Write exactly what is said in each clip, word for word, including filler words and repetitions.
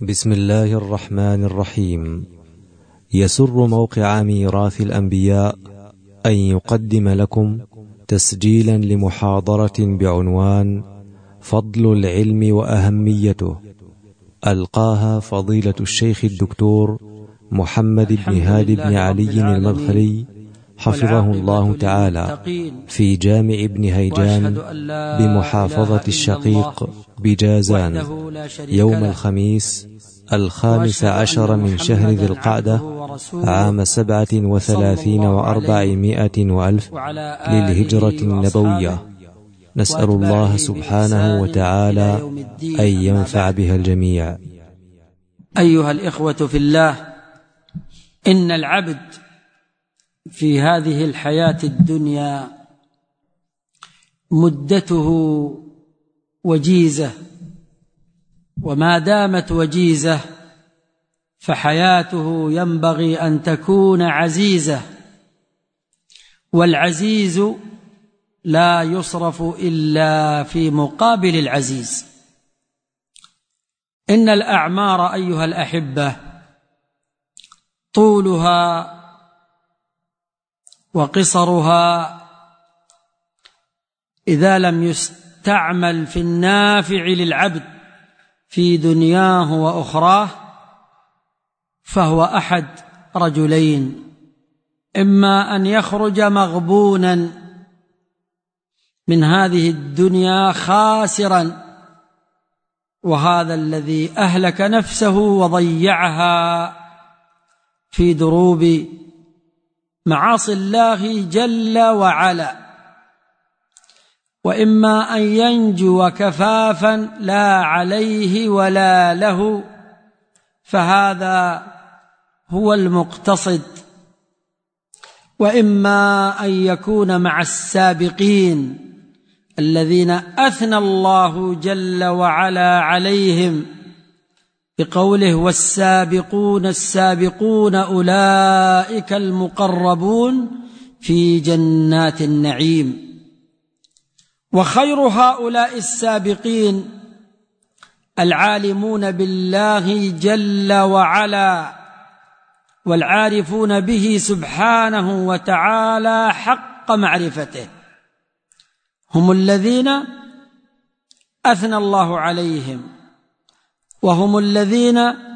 بسم الله الرحمن الرحيم. يسر موقع ميراث الأنبياء أن يقدم لكم تسجيلا لمحاضرة بعنوان فضل العلم وأهميته، ألقاها فضيلة الشيخ الدكتور محمد بن هادي بن علي المدخلي حفظه الله تعالى في جامع ابن هيجان بمحافظة الشقيق بجازان يوم الخميس الخامس عشر من شهر ذي القعدة عام سبعة وثلاثين وأربعمائة وألف للهجرة النبوية. نسأل الله سبحانه وتعالى أن ينفع بها الجميع. أيها الإخوة في الله، إن العبد في هذه الحياة الدنيا مدته وجيزة، وما دامت وجيزة فحياته ينبغي أن تكون عزيزة، والعزيز لا يصرف إلا في مقابل العزيز. إن الأعمار أيها الأحبة طولها وقصرها إذا لم يستعمل في النافع للعبد في دنياه وأخراه فهو أحد رجلين: إما أن يخرج مغبونا من هذه الدنيا خاسرا، وهذا الذي أهلك نفسه وضيعها في دروب معاصي الله جل وعلا، وإما أن ينجو كفافا لا عليه ولا له، فهذا هو المقتصد، وإما أن يكون مع السابقين الذين أثنى الله جل وعلا عليهم بقوله: والسابقون السابقون أولئك المقربون في جنات النعيم. وخير هؤلاء السابقين العالمون بالله جل وعلا والعارفون به سبحانه وتعالى حق معرفته، هم الذين أثنى الله عليهم، وهم الذين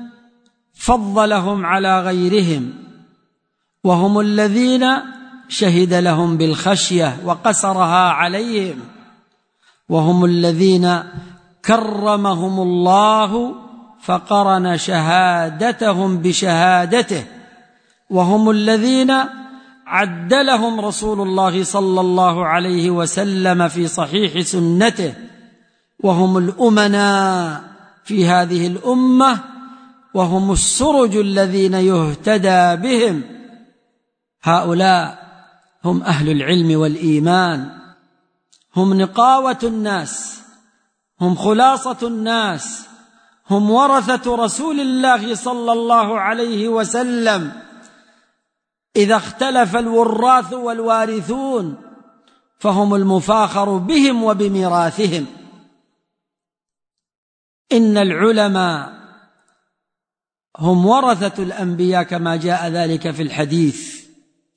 فضلهم على غيرهم، وهم الذين شهد لهم بالخشية وقصرها عليهم، وهم الذين كرمهم الله فقرن شهادتهم بشهادته، وهم الذين عدلهم رسول الله صلى الله عليه وسلم في صحيح سنته، وهم الأمناء في هذه الأمة، وهم السرج الذين يهتدى بهم. هؤلاء هم أهل العلم والإيمان، هم نقاوة الناس، هم خلاصة الناس، هم ورثة رسول الله صلى الله عليه وسلم. إذا اختلف الوراث والوارثون فهم المفاخر بهم وبميراثهم. إن العلماء هم ورثة الأنبياء كما جاء ذلك في الحديث.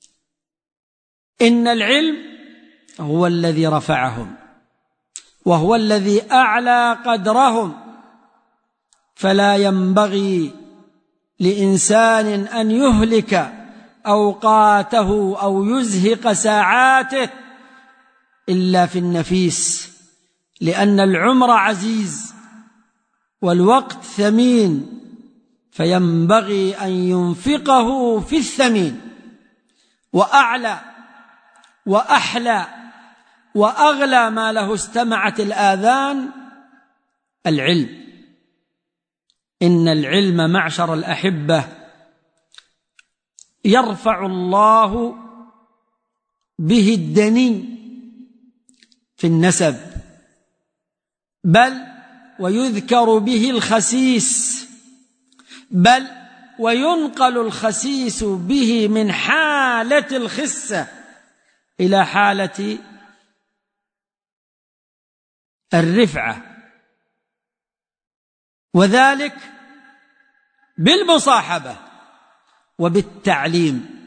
إن العلم هو الذي رفعهم، وهو الذي أعلى قدرهم، فلا ينبغي لإنسان أن يهلك أوقاته أو يزهق ساعاته إلا في النفيس، لأن العمر عزيز والوقت ثمين، فينبغي أن ينفقه في الثمين. وأعلى وأحلى وأغلى ما له استمعت الآذان العلم. إن العلم معشر الأحبة يرفع الله به الدني في النسب، بل ويذكر به الخسيس، بل وينقل الخسيس به من حالة الخسة إلى حالة الرفعة. وذلك بالمصاحبة وبالتعليم.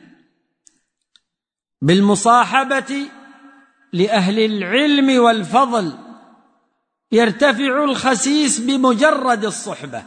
بالمصاحبة لأهل العلم والفضل يرتفع الخسيس بمجرد الصحبة،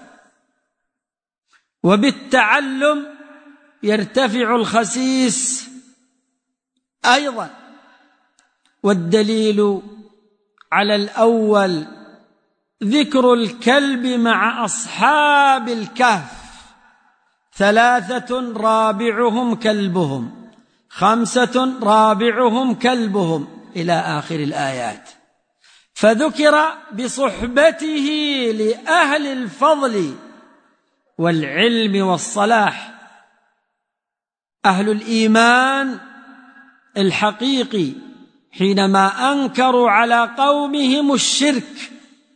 وبالتعلم يرتفع الخسيس أيضا. والدليل على الأول ذكر الكلب مع أصحاب الكهف: ثلاثة رابعهم كلبهم، خمسة رابعهم كلبهم، إلى آخر الآيات. فذكر بصحبته لأهل الفضل والعلم والصلاح. أهل الإيمان الحقيقي حينما أنكروا على قومهم الشرك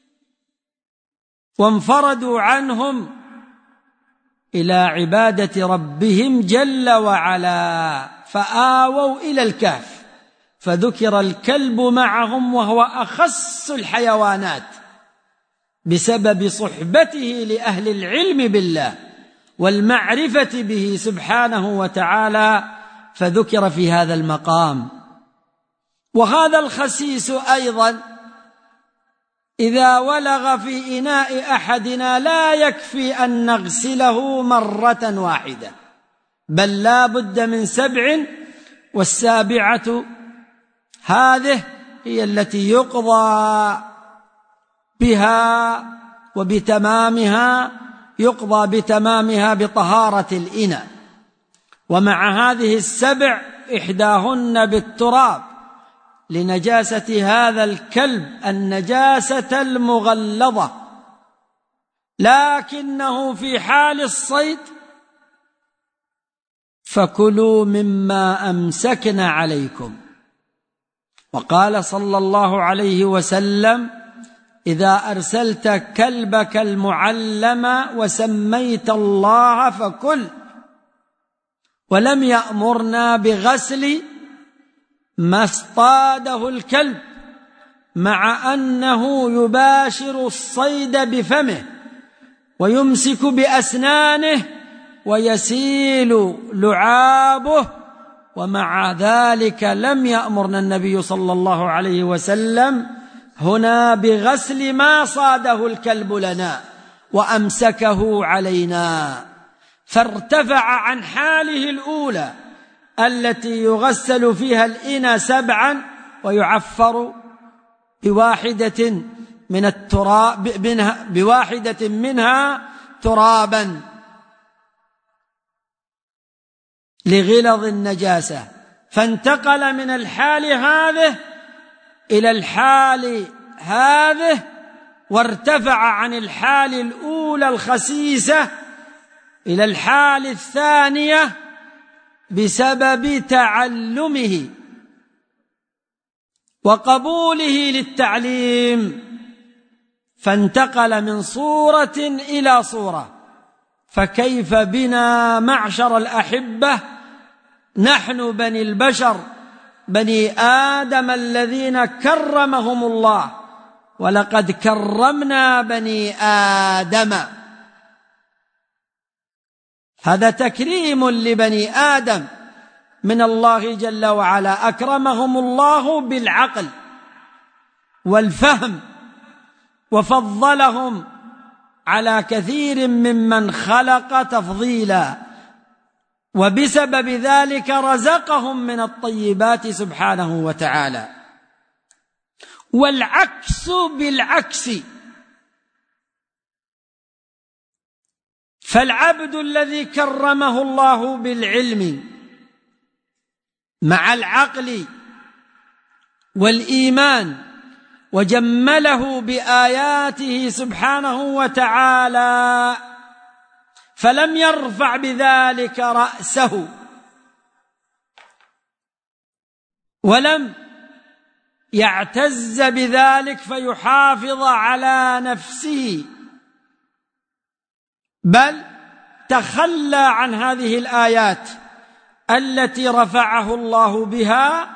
وانفردوا عنهم إلى عبادة ربهم جل وعلا، فآووا إلى الكهف، فذكر الكلب معهم وهو أخص الحيوانات بسبب صحبته لأهل العلم بالله والمعرفة به سبحانه وتعالى، فذكر في هذا المقام. وهذا الخسيس أيضا إذا ولغ في إناء أحدنا لا يكفي أن نغسله مرة واحدة، بل لا بد من سبع، والسابعة هذه هي التي يقضى بها وبتمامها يقضى بتمامها بطهارة الإناء. ومع هذه السبع إحداهن بالتراب لنجاسة هذا الكلب النجاسة المغلظة، لكنه في حال الصيد فكلوا مما أمسكنا عليكم. وقال صلى الله عليه وسلم: إذا أرسلت كلبك المعلم وسميت الله فكل. ولم يأمرنا بغسل ما اصطاده الكلب، مع أنه يباشر الصيد بفمه ويمسك بأسنانه ويسيل لعابه، ومع ذلك لم يأمرنا النبي صلى الله عليه وسلم هنا بغسل ما صاده الكلب لنا وأمسكه علينا، فارتفع عن حاله الأولى التي يغسل فيها الإناء سبعا ويعفر بواحدة من التراب منها بواحدة منها ترابا لغلظ النجاسة، فانتقل من الحال هذه إلى الحال هذه، وارتفع عن الحال الأولى الخسيسة إلى الحال الثانية بسبب تعلمه وقبوله للتعليم، فانتقل من صورة إلى صورة. فكيف بنا معشر الأحبة نحن بني البشر بني آدم الذين كرمهم الله، ولقد كرمنا بني آدم، هذا تكريم لبني آدم من الله جل وعلا، أكرمهم الله بالعقل والفهم وفضلهم على كثير ممن خلق تفضيلا، وبسبب ذلك رزقهم من الطيبات سبحانه وتعالى. والعكس بالعكس، فالعبد الذي كرمه الله بالعلم مع العقل والإيمان وجمله بآياته سبحانه وتعالى، فلم يرفع بذلك رأسه ولم يعتز بذلك فيحافظ على نفسه، بل تخلى عن هذه الآيات التي رفعه الله بها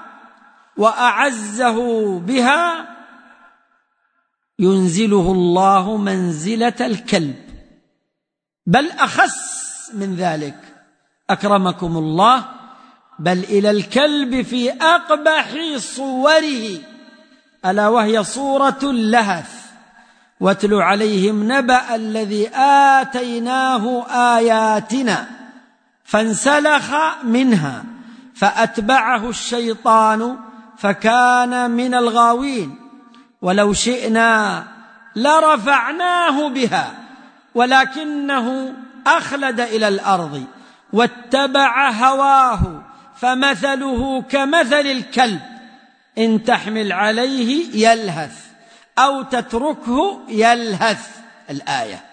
وأعزه بها، ينزله الله منزلة الكلب بل أخس من ذلك أكرمكم الله، بل إلى الكلب في أقبح صوره، ألا وهي صورة اللهث. واتل عليهم نبأ الذي آتيناه آياتنا فانسلخ منها فأتبعه الشيطان فكان من الغاوين. ولو شئنا لرفعناه بها ولكنه أخلد إلى الأرض واتبع هواه فمثله كمثل الكلب إن تحمل عليه يلهث أو تتركه يلهث. الآية.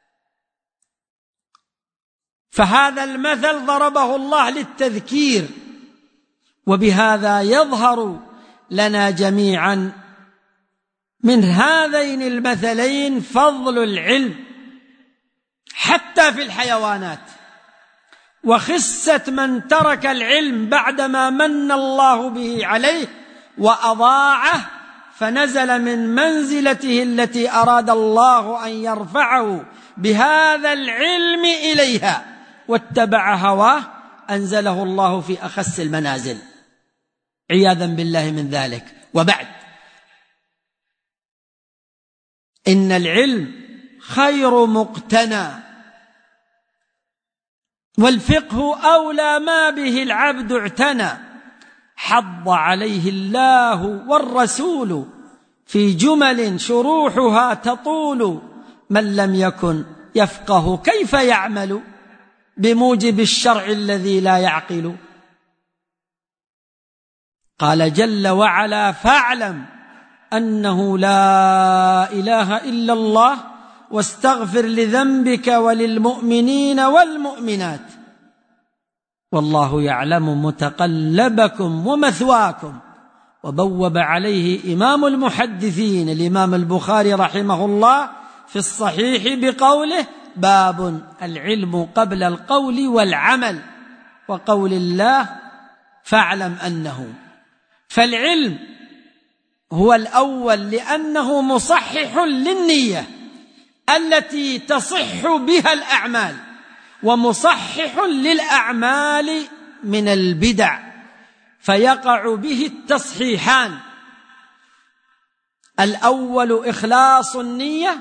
فهذا المثل ضربه الله للتذكير، وبهذا يظهر لنا جميعا من هذين المثلين فضل العلم حتى في الحيوانات، وخسة من ترك العلم بعدما من الله به عليه وأضاعه، فنزل من منزلته التي أراد الله أن يرفعه بهذا العلم إليها، واتبع هواه أنزله الله في أخس المنازل، عياذا بالله من ذلك. وبعد، إن العلم خير مقتنى، والفقه أولى ما به العبد اعتنى، حض عليه الله والرسول في جمل شروحها تطول، من لم يكن يفقه كيف يعمل بموجب الشرع الذي لا يعقل. قال جل وعلا فاعلم أنه لا إله إلا الله واستغفر لذنبك وللمؤمنين والمؤمنات والله يعلم متقلبكم ومثواكم. وبوب عليه إمام المحدثين الإمام البخاري رحمه الله في الصحيح بقوله باب العلم قبل القول والعمل، وقول الله فاعلم أنه. فالعلم هو الأول لأنه مصحح للنية التي تصح بها الأعمال، ومصحح للأعمال من البدع، فيقع به التصحيحان: الأول إخلاص النية،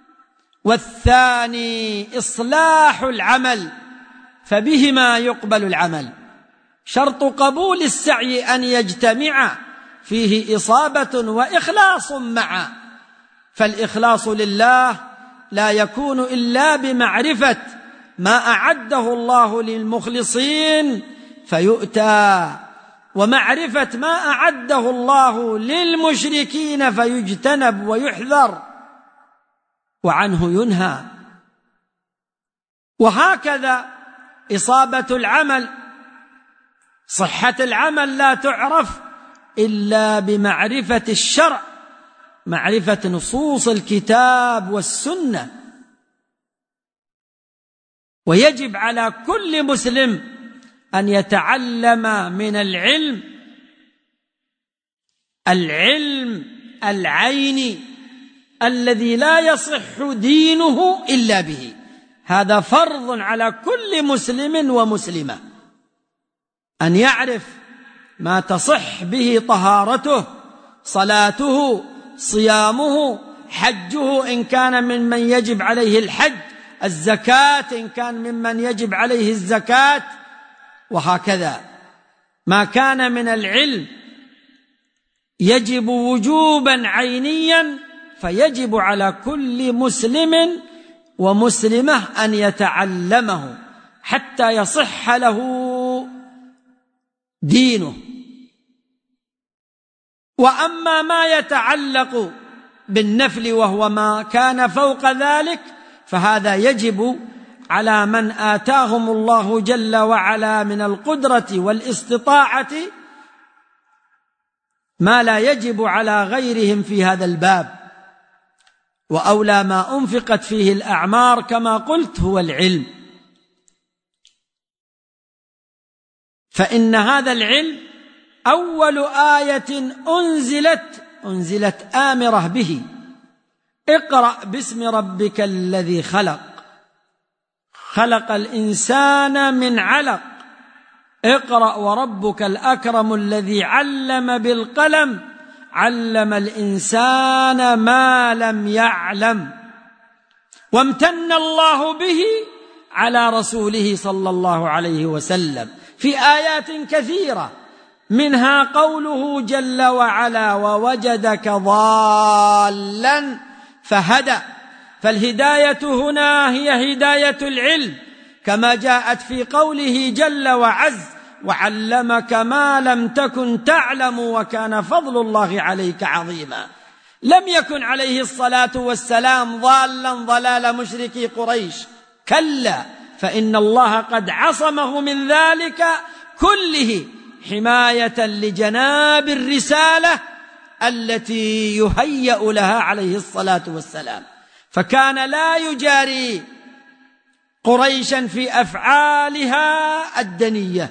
والثاني إصلاح العمل، فبهما يقبل العمل. شرط قبول السعي أن يجتمع فيه إصابة وإخلاص معا، فالإخلاص لله لا يكون إلا بمعرفة ما أعده الله للمخلصين فيؤتى، ومعرفة ما أعده الله للمشركين فيجتنب ويحذر وعنه ينهى. وهكذا إصابة العمل، صحة العمل لا تعرف إلا بمعرفة الشرع، معرفة نصوص الكتاب والسنة. ويجب على كل مسلم أن يتعلم من العلم العلم العيني الذي لا يصح دينه إلا به. هذا فرض على كل مسلم ومسلمة أن يعرف ما تصح به طهارته، صلاته، صيامه، حجه إن كان ممن يجب عليه الحج، الزكاة إن كان ممن يجب عليه الزكاة، وهكذا ما كان من العلم يجب وجوبا عينيا فيجب على كل مسلم ومسلمة أن يتعلمه حتى يصح له دينه. وأما ما يتعلق بالنفل وهو ما كان فوق ذلك فهذا يجب على من آتاهم الله جل وعلا من القدرة والاستطاعة ما لا يجب على غيرهم في هذا الباب. وأولى ما أنفقت فيه الأعمار كما قلت هو العلم، فإن هذا العلم أول آية أنزلت أنزلت آمرة به: اقرأ باسم ربك الذي خلق. خلق الإنسان من علق اقرأ وربك الأكرم الذي علم بالقلم علم الإنسان ما لم يعلم. وامتن الله به على رسوله صلى الله عليه وسلم في آيات كثيرة، منها قوله جل وعلا: ووجدك ضالا فهدى. فالهداية هنا هي هداية العلم، كما جاءت في قوله جل وعز: وعلمك ما لم تكن تعلم وكان فضل الله عليك عظيما. لم يكن عليه الصلاة والسلام ضالا ضلال مشركي قريش، كلا، فإن الله قد عصمه من ذلك كله حماية لجناب الرسالة التي يهيأ لها عليه الصلاة والسلام، فكان لا يجاري قريشا في أفعالها الدنية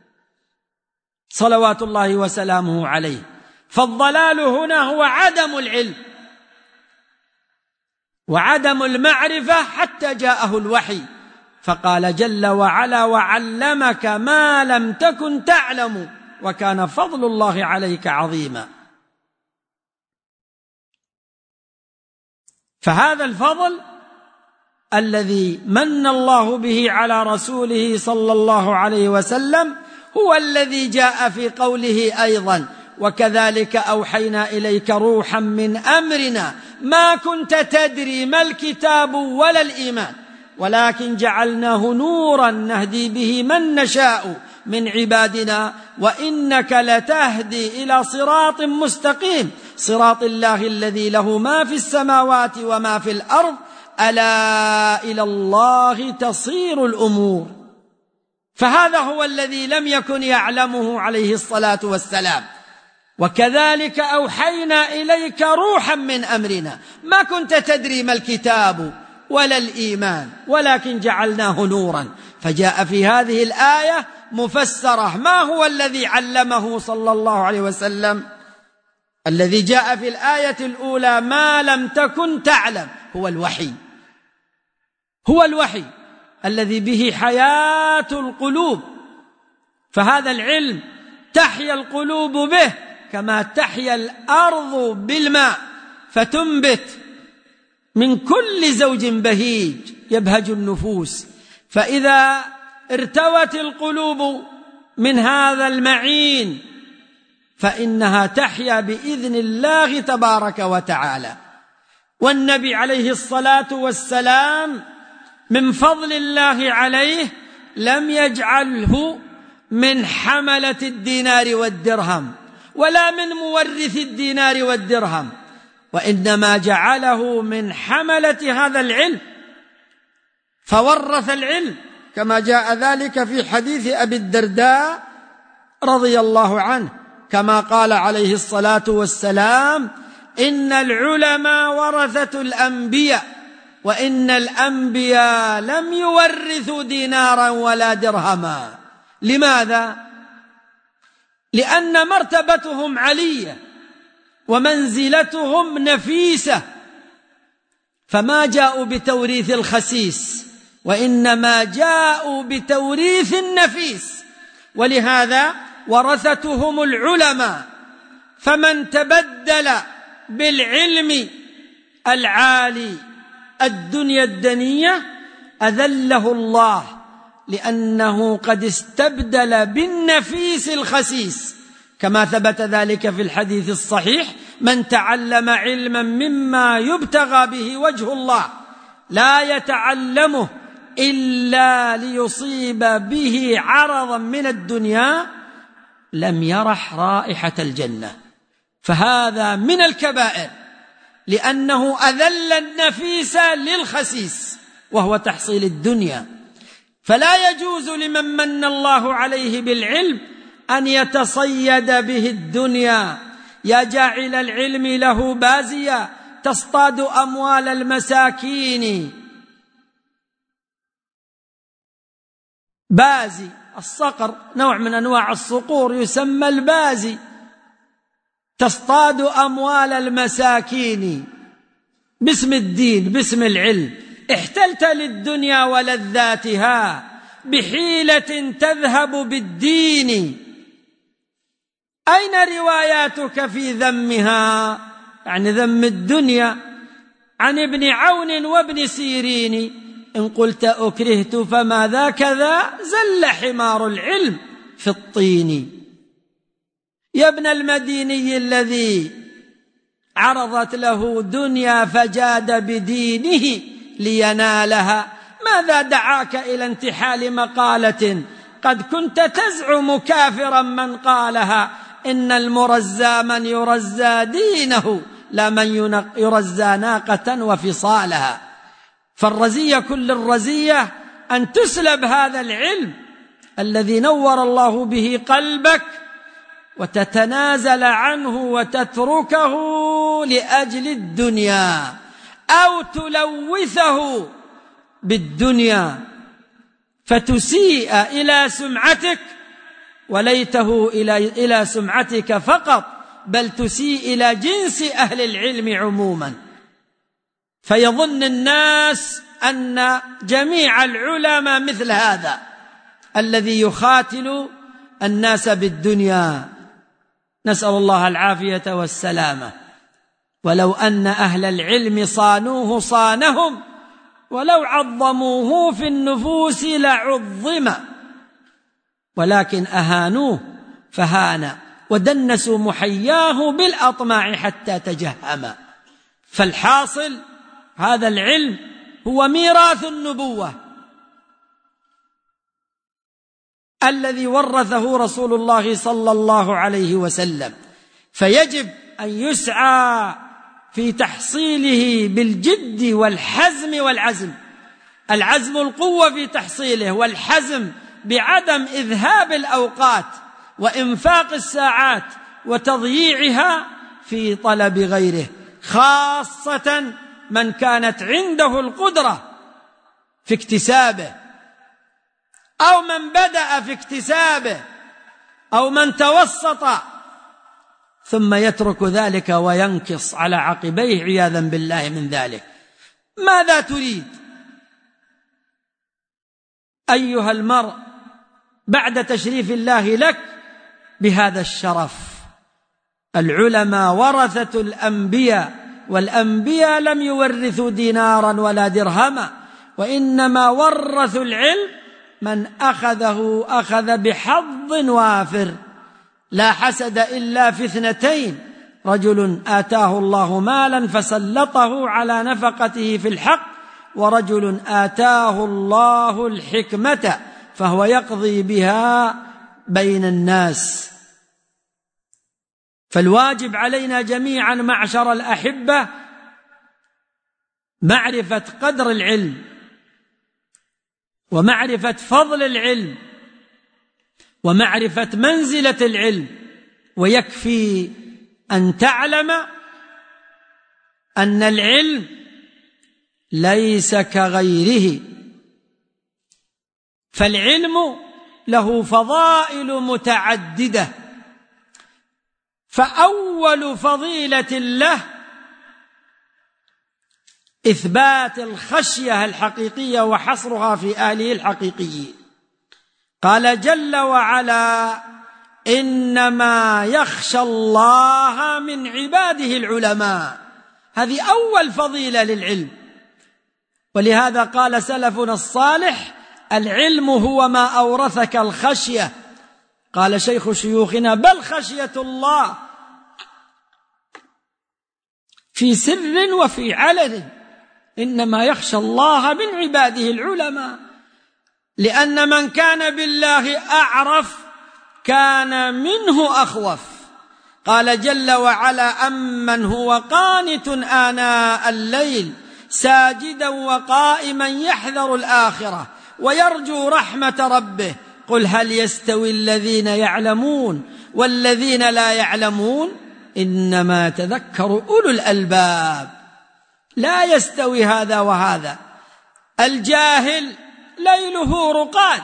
صلوات الله وسلامه عليه. فالضلال هنا هو عدم العلم وعدم المعرفة حتى جاءه الوحي، فقال جل وعلا: وعلمك ما لم تكن تعلم وكان فضل الله عليك عظيما. فهذا الفضل الذي من الله به على رسوله صلى الله عليه وسلم هو الذي جاء في قوله أيضا: وكذلك أوحينا إليك روحا من أمرنا ما كنت تدري ما الكتاب ولا الإيمان ولكن جعلناه نورا نهدي به من نشاء من عبادنا وإنك لتهدي إلى صراط مستقيم صراط الله الذي له ما في السماوات وما في الأرض ألا إلى الله تصير الأمور. فهذا هو الذي لم يكن يعلمه عليه الصلاة والسلام. وكذلك أوحينا إليك روحا من أمرنا ما كنت تدري ما الكتاب ولا الإيمان ولكن جعلناه نورا. فجاء في هذه الآية مفسرة ما هو الذي علمه صلى الله عليه وسلم. الذي جاء في الآية الأولى ما لم تكن تعلم هو الوحي، هو الوحي الذي به حياة القلوب. فهذا العلم تحيا القلوب به كما تحيا الأرض بالماء فتنبت من كل زوج بهيج يبهج النفوس. فإذا ارتوت القلوب من هذا المعين فإنها تحيا بإذن الله تبارك وتعالى. والنبي عليه الصلاة والسلام من فضل الله عليه لم يجعله من حملة الدينار والدرهم ولا من مورث الدينار والدرهم، وإنما جعله من حملة هذا العلم فورث العلم، كما جاء ذلك في حديث أبي الدرداء رضي الله عنه، كما قال عليه الصلاة والسلام: إن العلماء ورثة الأنبياء وإن الأنبياء لم يورثوا دينارا ولا درهما. لماذا؟ لأن مرتبتهم علية ومنزلتهم نفيسة، فما جاءوا بتوريث الخسيس وإنما جاءوا بتوريث النفيس، ولهذا ورثتهم العلماء. فمن تبدل بالعلم العالي الدنيا الدنية أذله الله، لأنه قد استبدل بالنفيس الخسيس، كما ثبت ذلك في الحديث الصحيح: من تعلم علما مما يبتغى به وجه الله لا يتعلمه إلا ليصيب به عرضا من الدنيا لم يرح رائحة الجنة. فهذا من الكبائر، لأنه أذل النفيس للخسيس وهو تحصيل الدنيا. فلا يجوز لمن من الله عليه بالعلم أن يتصيد به الدنيا. يا جاعل العلم له بازيا تصطاد أموال المساكين. بازي الصقر نوع من أنواع الصقور يسمى البازي، تصطاد أموال المساكين باسم الدين باسم العلم. احتلت للدنيا ولذاتها بحيلة تذهب بالدين، أين رواياتك في ذمها؟ يعني ذم الدنيا. عن ابن عون وابن سيرين: إن قلت أكرهت فما ذاك ذا، زل حمار العلم في الطين. يا ابن المديني الذي عرضت له دنيا فجاد بدينه لينالها، ماذا دعاك إلى انتحال مقالة قد كنت تزعم كافرا من قالها؟ إن المرزى من يرزى دينه لا من يرزى ناقة وفصالها. فالرزية كل الرزية أن تسلب هذا العلم الذي نور الله به قلبك وتتنازل عنه وتتركه لأجل الدنيا، أو تلوثه بالدنيا فتسيء إلى سمعتك، وليته إلى إلى سمعتك فقط، بل تسيء إلى جنس أهل العلم عموما. فيظن الناس أن جميع العلماء مثل هذا الذي يخاتل الناس بالدنيا، نسأل الله العافية والسلامة. ولو أن أهل العلم صانوه صانهم، ولو عظموه في النفوس لعظم، ولكن أهانوه فهان، ودنسوا محياه بالأطماع حتى تجهم. فالحاصل هذا العلم هو ميراث النبوة الذي ورثه رسول الله صلى الله عليه وسلم، فيجب أن يسعى في تحصيله بالجد والحزم والعزم. العزم القوة في تحصيله، والحزم بعدم إذهاب الأوقات وإنفاق الساعات وتضييعها في طلب غيره، خاصة من كانت عنده القدرة في اكتسابه، أو من بدأ في اكتسابه، أو من توسط ثم يترك ذلك وينكص على عقبيه عياذا بالله من ذلك. ماذا تريد أيها المرء بعد تشريف الله لك بهذا الشرف؟ العلماء ورثة الأنبياء، والأنبياء لم يورثوا دينارا ولا درهما، وإنما ورثوا العلم، من أخذه أخذ بحظ وافر. لا حسد إلا في اثنتين: رجل آتاه الله مالا فسلطه على نفقته في الحق، ورجل آتاه الله الحكمة فهو يقضي بها بين الناس. فالواجب علينا جميعا معشر الأحبة معرفة قدر العلم، ومعرفة فضل العلم، ومعرفة منزلة العلم. ويكفي أن تعلم أن العلم ليس كغيره، فالعلم له فضائل متعددة، فأول فضيلة له إثبات الخشية الحقيقية وحصرها في أهله الحقيقيين. قال جل وعلا: إنما يخشى الله من عباده العلماء. هذه أول فضيلة للعلم، ولهذا قال سلفنا الصالح: العلم هو ما أورثك الخشية. قال شيخ شيوخنا: بل خشية الله في سر وفي علن، إنما يخشى الله من عباده العلماء، لأن من كان بالله أعرف كان منه أخوف. قال جل وعلا: أمن هو قانت آناء الليل ساجدا وقائما يحذر الآخرة ويرجو رحمة ربه قل هل يستوي الذين يعلمون والذين لا يعلمون إنما تذكر أولو الألباب. لا يستوي هذا وهذا. الجاهل ليله رقاد،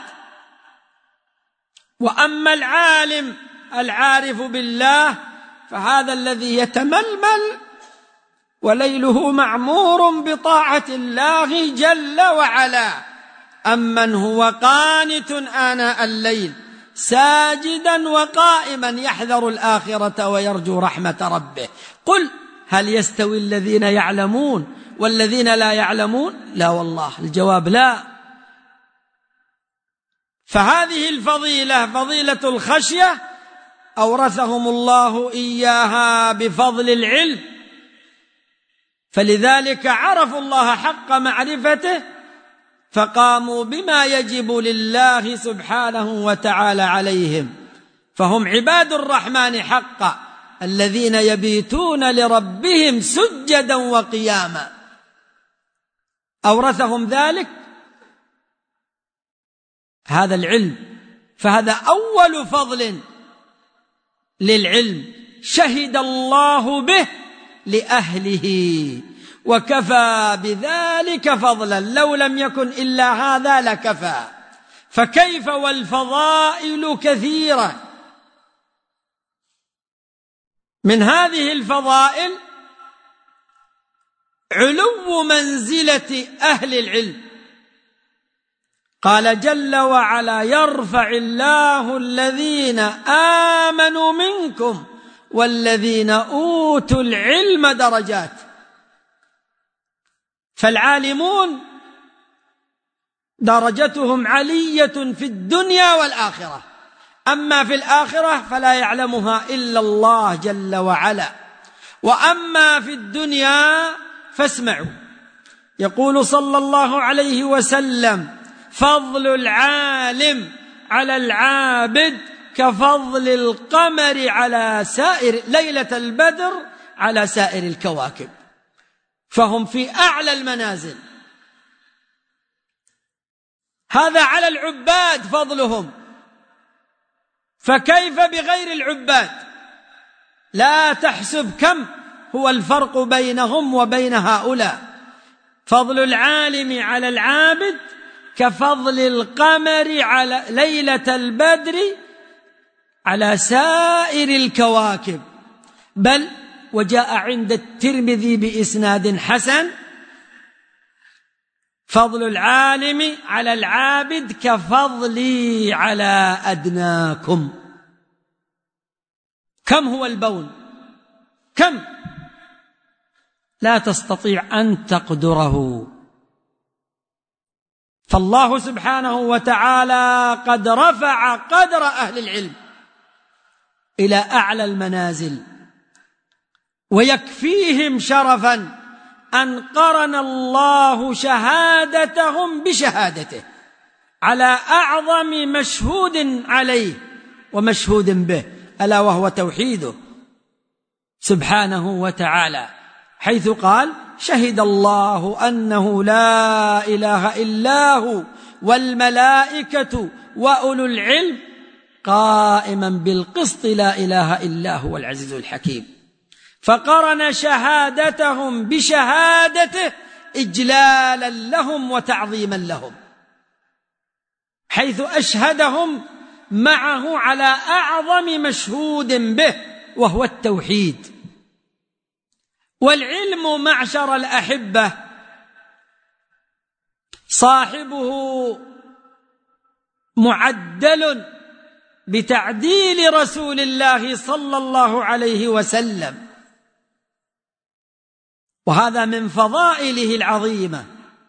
وأما العالم العارف بالله فهذا الذي يتململ وليله معمور بطاعة الله جل وعلا. أمن هو قانت آناء الليل ساجدا وقائما يحذر الآخرة ويرجو رحمة ربه. قل هل يستوي الذين يعلمون والذين لا يعلمون؟ لا والله، الجواب لا. فهذه الفضيلة، فضيلة الخشية، أورثهم الله إياها بفضل العلم، فلذلك عرفوا الله حق معرفته فقاموا بما يجب لله سبحانه وتعالى عليهم، فهم عباد الرحمن حقا الذين يبيتون لربهم سجدا وقياما. أورثهم ذلك هذا العلم، فهذا أول فضل للعلم شهد الله به لأهله، وكفى بذلك فضلا، لو لم يكن إلا هذا لكفى. فكيف والفضائل كثيرة؟ من هذه الفضائل علو منزلة أهل العلم. قال جل وعلا: يرفع الله الذين آمنوا منكم والذين أوتوا العلم درجات. فالعالمون درجتهم علية في الدنيا والآخرة، أما في الآخرة فلا يعلمها إلا الله جل وعلا. وأما في الدنيا فاسمعوا، يقول صلى الله عليه وسلم: فضل العالم على العابد كفضل القمر على سائر ليلة البدر على سائر الكواكب. فهم في أعلى المنازل. هذا على العباد فضلهم، فكيف بغير العباد؟ لا تحسب كم هو الفرق بينهم وبين هؤلاء. فضل العالم على العابد كفضل القمر على ليلة البدر على سائر الكواكب. بل وجاء عند الترمذي بإسناد حسن: فضل العالم على العابد كفضلي على أدناكم. كم هو البون؟ كم؟ لا تستطيع أن تقدره. فالله سبحانه وتعالى قد رفع قدر أهل العلم إلى أعلى المنازل، ويكفيهم شرفا أن قرن الله شهادتهم بشهادته على أعظم مشهود عليه ومشهود به، ألا وهو توحيده سبحانه وتعالى، حيث قال: شهد الله أنه لا إله إلا هو والملائكة وأولو العلم قائما بالقسط لا إله إلا هو العزيز الحكيم. فقرن شهادتهم بشهادته إجلالا لهم وتعظيما لهم، حيث أشهدهم معه على أعظم مشهود به وهو التوحيد. والعلم معشر الأحبة صاحبه معدل بتعديل رسول الله صلى الله عليه وسلم، وهذا من فضائله العظيمة.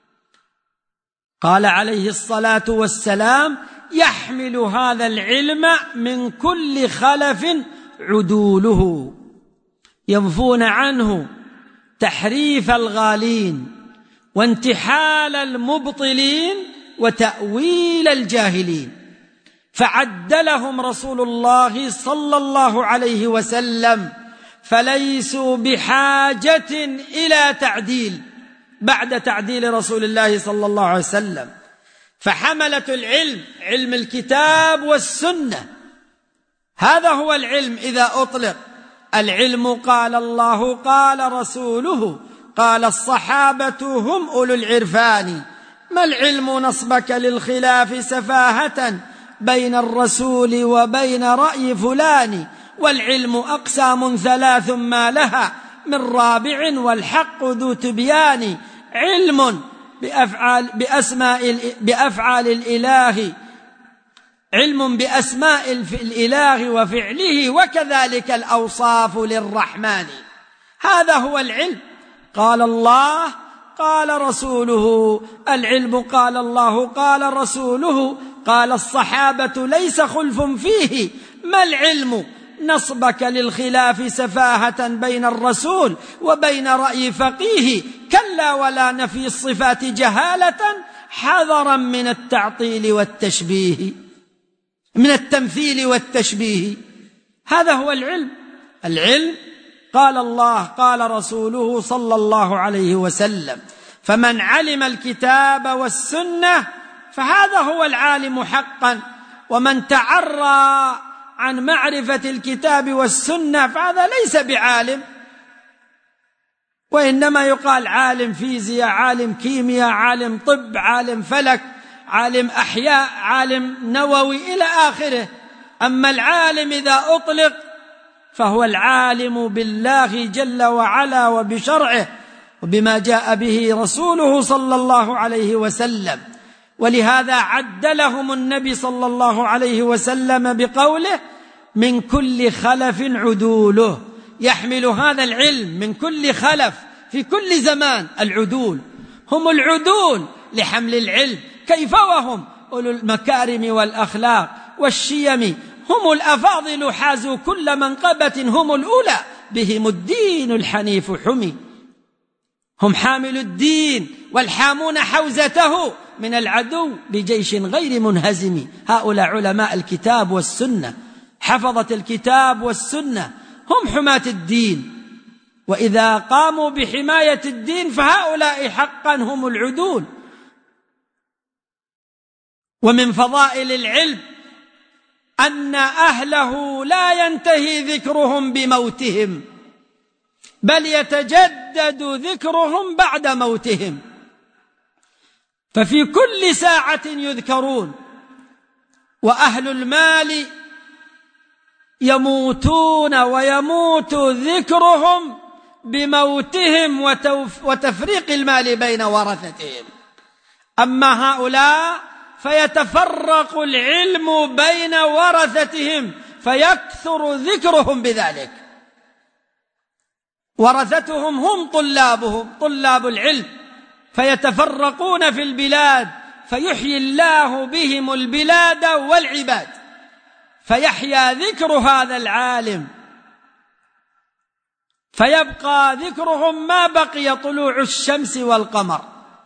قال عليه الصلاة والسلام: يحمل هذا العلم من كل خلف عدوله ينفون عنه تحريف الغالين وانتحال المبطلين وتأويل الجاهلين. فعدلهم رسول الله صلى الله عليه وسلم، فليسوا بحاجة إلى تعديل بعد تعديل رسول الله صلى الله عليه وسلم. فحملة العلم علم الكتاب والسنة، هذا هو العلم إذا أطلق. العلم قال الله قال رسوله قال الصحابة هم أولو العرفان. ما العلم نصبك للخلاف سفاهة بين الرسول وبين رأي فلان؟ والعلم أقسام ثلاث ما لها من رابع والحق ذو تبيان علم بأفعال, بأسماء بأفعال الإله علم بأسماء الإله وفعله وكذلك الأوصاف للرحمن. هذا هو العلم. قال الله قال رسوله، العلم قال الله قال رسوله قال الصحابة ليس خلف فيه. ما العلم؟ نصبك للخلاف سفاهة بين الرسول وبين رأي فقيه، كلا ولا نفي الصفات جهالة حذرا من التعطيل والتشبيه، من التمثيل والتشبيه. هذا هو العلم. العلم قال الله قال رسوله صلى الله عليه وسلم. فمن علم الكتاب والسنة فهذا هو العالم حقا، ومن تعرى عن معرفة الكتاب والسنة فهذا ليس بعالم، وإنما يقال عالم فيزياء، عالم كيمياء، عالم طب، عالم فلك، عالم أحياء، عالم نووي إلى آخره. أما العالم إذا أطلق فهو العالم بالله جل وعلا وبشرعه وبما جاء به رسوله صلى الله عليه وسلم. ولهذا عدلهم النبي صلى الله عليه وسلم بقوله من كل خلف عدوله، يحمل هذا العلم من كل خلف في كل زمان. العدول هم العدول لحمل العلم، كيف وهم أولو المكارم والأخلاق والشيم، هم الأفاضل حازوا كل منقبة، هم الأولى بهم الدين الحنيف حمي. هم حامل الدين والحامون حوزته من العدو بجيش غير منهزم. هؤلاء علماء الكتاب والسنة، حفظة الكتاب والسنة، هم حماة الدين، وإذا قاموا بحماية الدين فهؤلاء حقا هم العدول. ومن فضائل العلم أن أهله لا ينتهي ذكرهم بموتهم، بل يتجدد ذكرهم بعد موتهم، ففي كل ساعة يذكرون. وأهل المال يموتون ويموت ذكرهم بموتهم وتفريق المال بين ورثتهم. أما هؤلاء فيتفرق العلم بين ورثتهم فيكثر ذكرهم بذلك. ورثتهم هم طلابهم، طلاب العلم، فيتفرقون في البلاد فيحيي الله بهم البلاد والعباد، فيحيا ذكر هذا العالم، فيبقى ذكرهم ما بقي طلوع الشمس والقمر.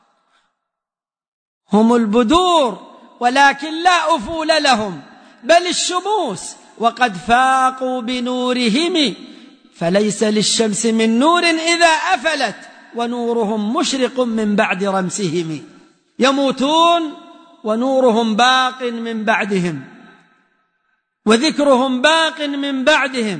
هم البدور ولكن لا أفول لهم، بل الشموس، وقد فاقوا بنورهم، فليس للشمس من نور إذا أفلت، ونورهم مشرق من بعد رمسهم. يموتون ونورهم باق من بعدهم، وذكرهم باق من بعدهم.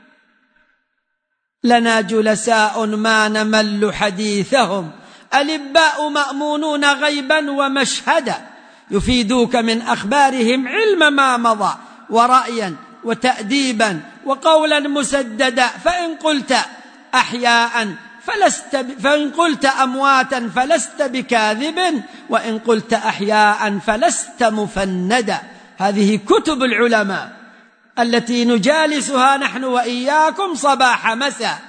لنا جلساء ما نمل حديثهم، ألباء مأمونون غيبا ومشهدا، يفيدوك من أخبارهم علم ما مضى، ورأيا وتأديبا وقولا مسددا. فإن قلت أحياء فلست ب... فإن قلت أمواتا فلست بكاذب، وإن قلت أحياء فلست مفندا. هذه كتب العلماء التي نجالسها نحن وإياكم صباح مساء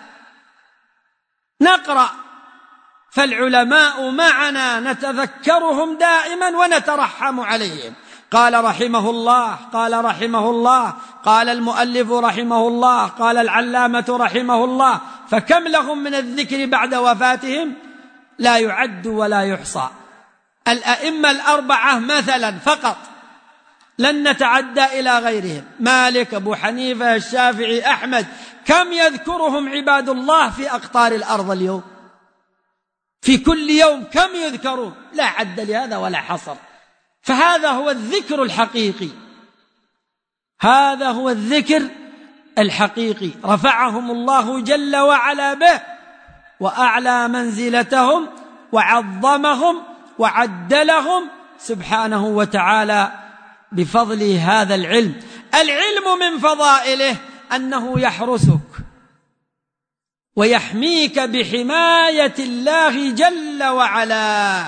نقرأ، فالعلماء معنا نتذكرهم دائما ونترحم عليهم. قال رحمه الله، قال رحمه الله، قال المؤلف رحمه الله، قال العلامة رحمه الله. فكم لهم من الذكر بعد وفاتهم لا يعد ولا يحصى. الأئمة الأربعة مثلا فقط، لن نتعدى إلى غيرهم، مالك، أبو حنيفة، الشافعي، أحمد، كم يذكرهم عباد الله في أقطار الأرض اليوم؟ في كل يوم كم يذكرون؟ لا عد لهذا ولا حصر. فهذا هو الذكر الحقيقي، هذا هو الذكر الحقيقي، رفعهم الله جل وعلا به، وأعلى منزلتهم وعظمهم وعدلهم سبحانه وتعالى بفضل هذا العلم. العلم من فضائله أنه يحرسك ويحميك بحماية الله جل وعلا.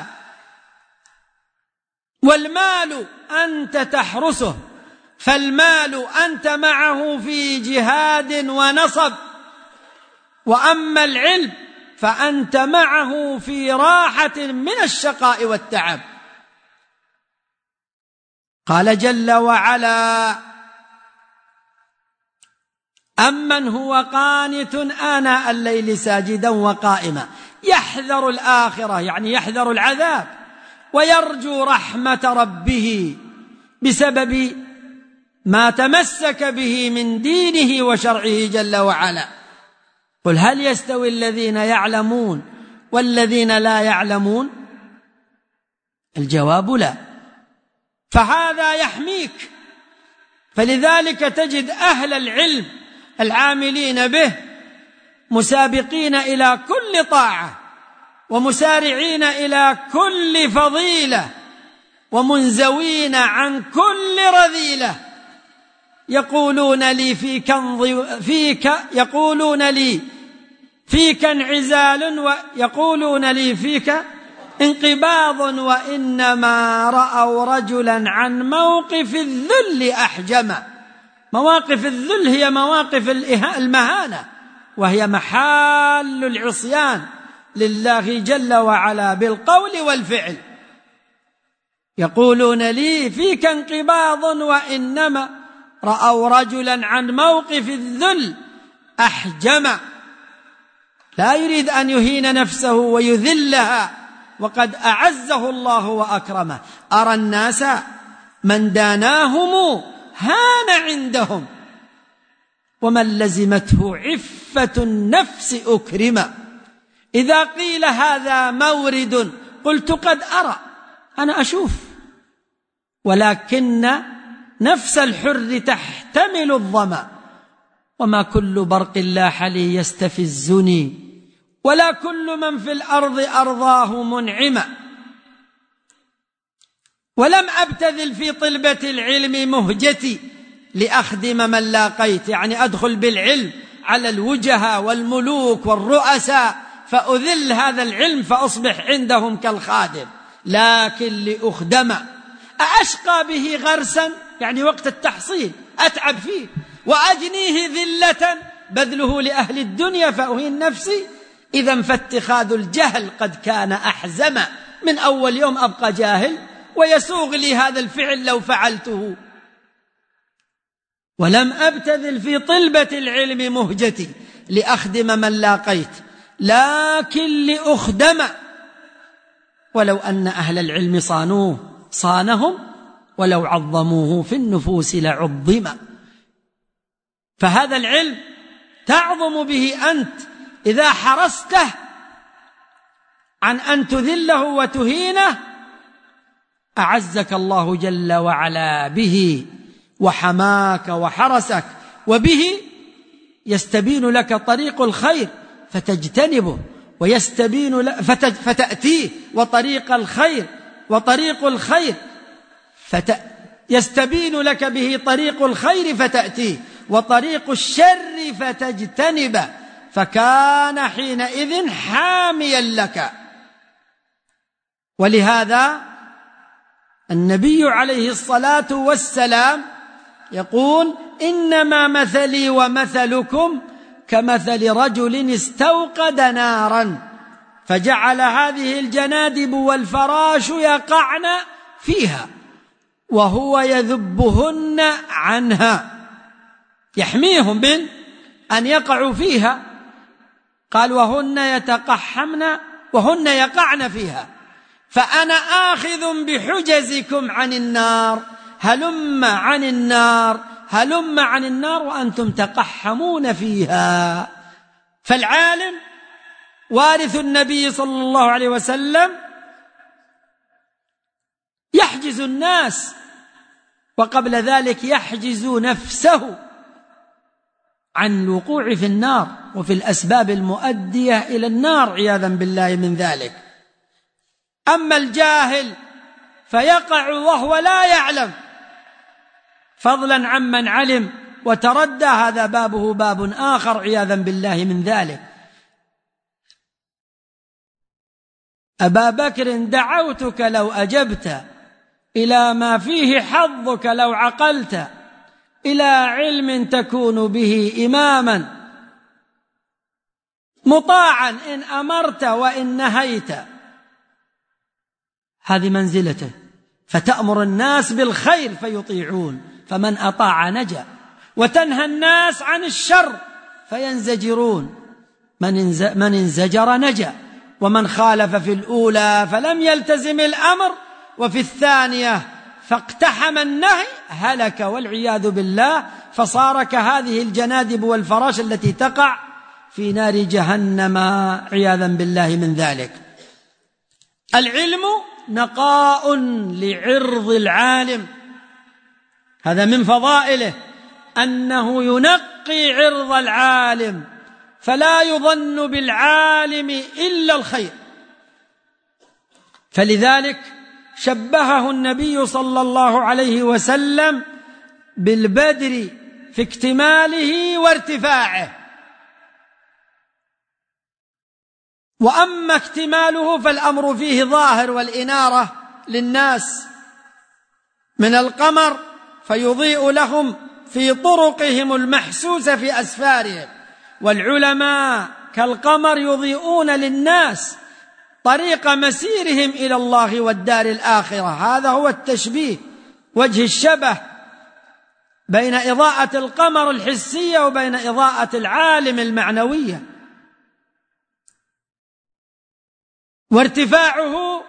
والمال أنت تحرسه، فالمال أنت معه في جهاد ونصب، وأما العلم فأنت معه في راحة من الشقاء والتعب. قال جل وعلا: أمن هو قانت آناء الليل ساجدا وقائما يحذر الآخرة، يعني يحذر العذاب، ويرجو رحمة ربه بسبب ما تمسك به من دينه وشرعه جل وعلا. قل هل يستوي الذين يعلمون والذين لا يعلمون؟ الجواب لا. فهذا يحميك. فلذلك تجد أهل العلم العاملين به مسابقين إلى كل طاعة، ومسارعين إلى كل فضيلة، ومنزوين عن كل رذيلة. يقولون لي فيك فيك يقولون لي فيك انعزال، ويقولون لي فيك انقباض، وإنما رأوا رجلا عن موقف الذل أحجم. مواقف الذل هي مواقف المهانة، وهي محال العصيان لله جل وعلا بالقول والفعل. يقولون لي فيك انقباض، وإنما رأوا رجلا عن موقف الذل أحجم. لا يريد أن يهين نفسه ويذلها، وقد أعزه الله وأكرمه. أرى الناس من داناهم هان عندهم، ومن لزمته عفة النفس أكرم. إذا قيل هذا مورد قلت قد أرى، أنا أشوف، ولكن نفس الحر تحتمل الظما، وما كل برق لاح لي يستفزني، ولا كل من في الأرض أرضاه منعما. ولم أبتذل في طلبة العلم مهجتي لأخدم من لاقيت، يعني أدخل بالعلم على الوجهاء والملوك والرؤساء فأذل هذا العلم فأصبح عندهم كالخادم، لكن لأخدم. أشقى به غرسا، يعني وقت التحصيل أتعب فيه، وأجنيه ذلة بذله لأهل الدنيا فأهين نفسي. إذا فاتخاذ الجهل قد كان أحزم، من أول يوم أبقى جاهل ويسوغ لي هذا الفعل لو فعلته. ولم أبتذل في طلبة العلم مهجتي لأخدم من لاقيت، لكن لأخدم. ولو أن أهل العلم صانوه صانهم، ولو عظموه في النفوس لعظم. فهذا العلم تعظم به أنت إذا حرسته عن أن تذله وتهينه، أعزك الله جل وعلا به، وحماك وحرسك، وبه يستبين لك طريق الخير فتجتنبه، ويستبين لك فتأتيه، وطريق الخير وطريق الخير فت... يستبين لك به طريق الخير فتأتيه، وطريق الشر فتجتنبه، فكان حينئذ حاميا لك. ولهذا النبي عليه الصلاة والسلام يقول: إنما مثلي ومثلكم كمثل رجل استوقد نارا فجعل هذه الجنادب والفراش يقعن فيها وهو يذبهن عنها، يحميهم من أن يقعوا فيها. قال: وهن يتقحمن وهن يقعن فيها، فأنا آخذ بحجزكم عن النار، هلم عن النار هلم عن النار وأنتم تقحمون فيها. فالعالم وارث النبي صلى الله عليه وسلم يحجز الناس، وقبل ذلك يحجز نفسه عن الوقوع في النار وفي الأسباب المؤدية إلى النار عياذا بالله من ذلك. أما الجاهل فيقع وهو لا يعلم، فضلا عمن علم وتردى، هذا بابه باب آخر عياذا بالله من ذلك. أبا بكر دعوتك لو أجبت، إلى ما فيه حظك لو عقلت، إلى علم تكون به إماما مطاعا إن أمرت وإن نهيت. هذه منزلته، فتأمر الناس بالخير فيطيعون، فمن أطاع نجا، وتنهى الناس عن الشر فينزجرون، من انزجر نجا، ومن خالف في الأولى فلم يلتزم الأمر وفي الثانية فاقتحم النهي هلك والعياذ بالله، فصار كهذه الجنادب والفراش التي تقع في نار جهنم عياذا بالله من ذلك. العلم نقاء لعرض العالم، هذا من فضائله أنه ينقي عرض العالم، فلا يظن بالعالم إلا الخير. فلذلك شبهه النبي صلى الله عليه وسلم بالبدر في اكتماله وارتفاعه، وأما اكتماله فالأمر فيه ظاهر، والإنارة للناس من القمر فيضيء لهم في طرقهم المحسوسة في أسفارهم، والعلماء كالقمر يضيئون للناس طريق مسيرهم إلى الله والدار الآخرة. هذا هو التشبيه، وجه الشبه بين إضاءة القمر الحسية وبين إضاءة العالم المعنوية. وارتفاعه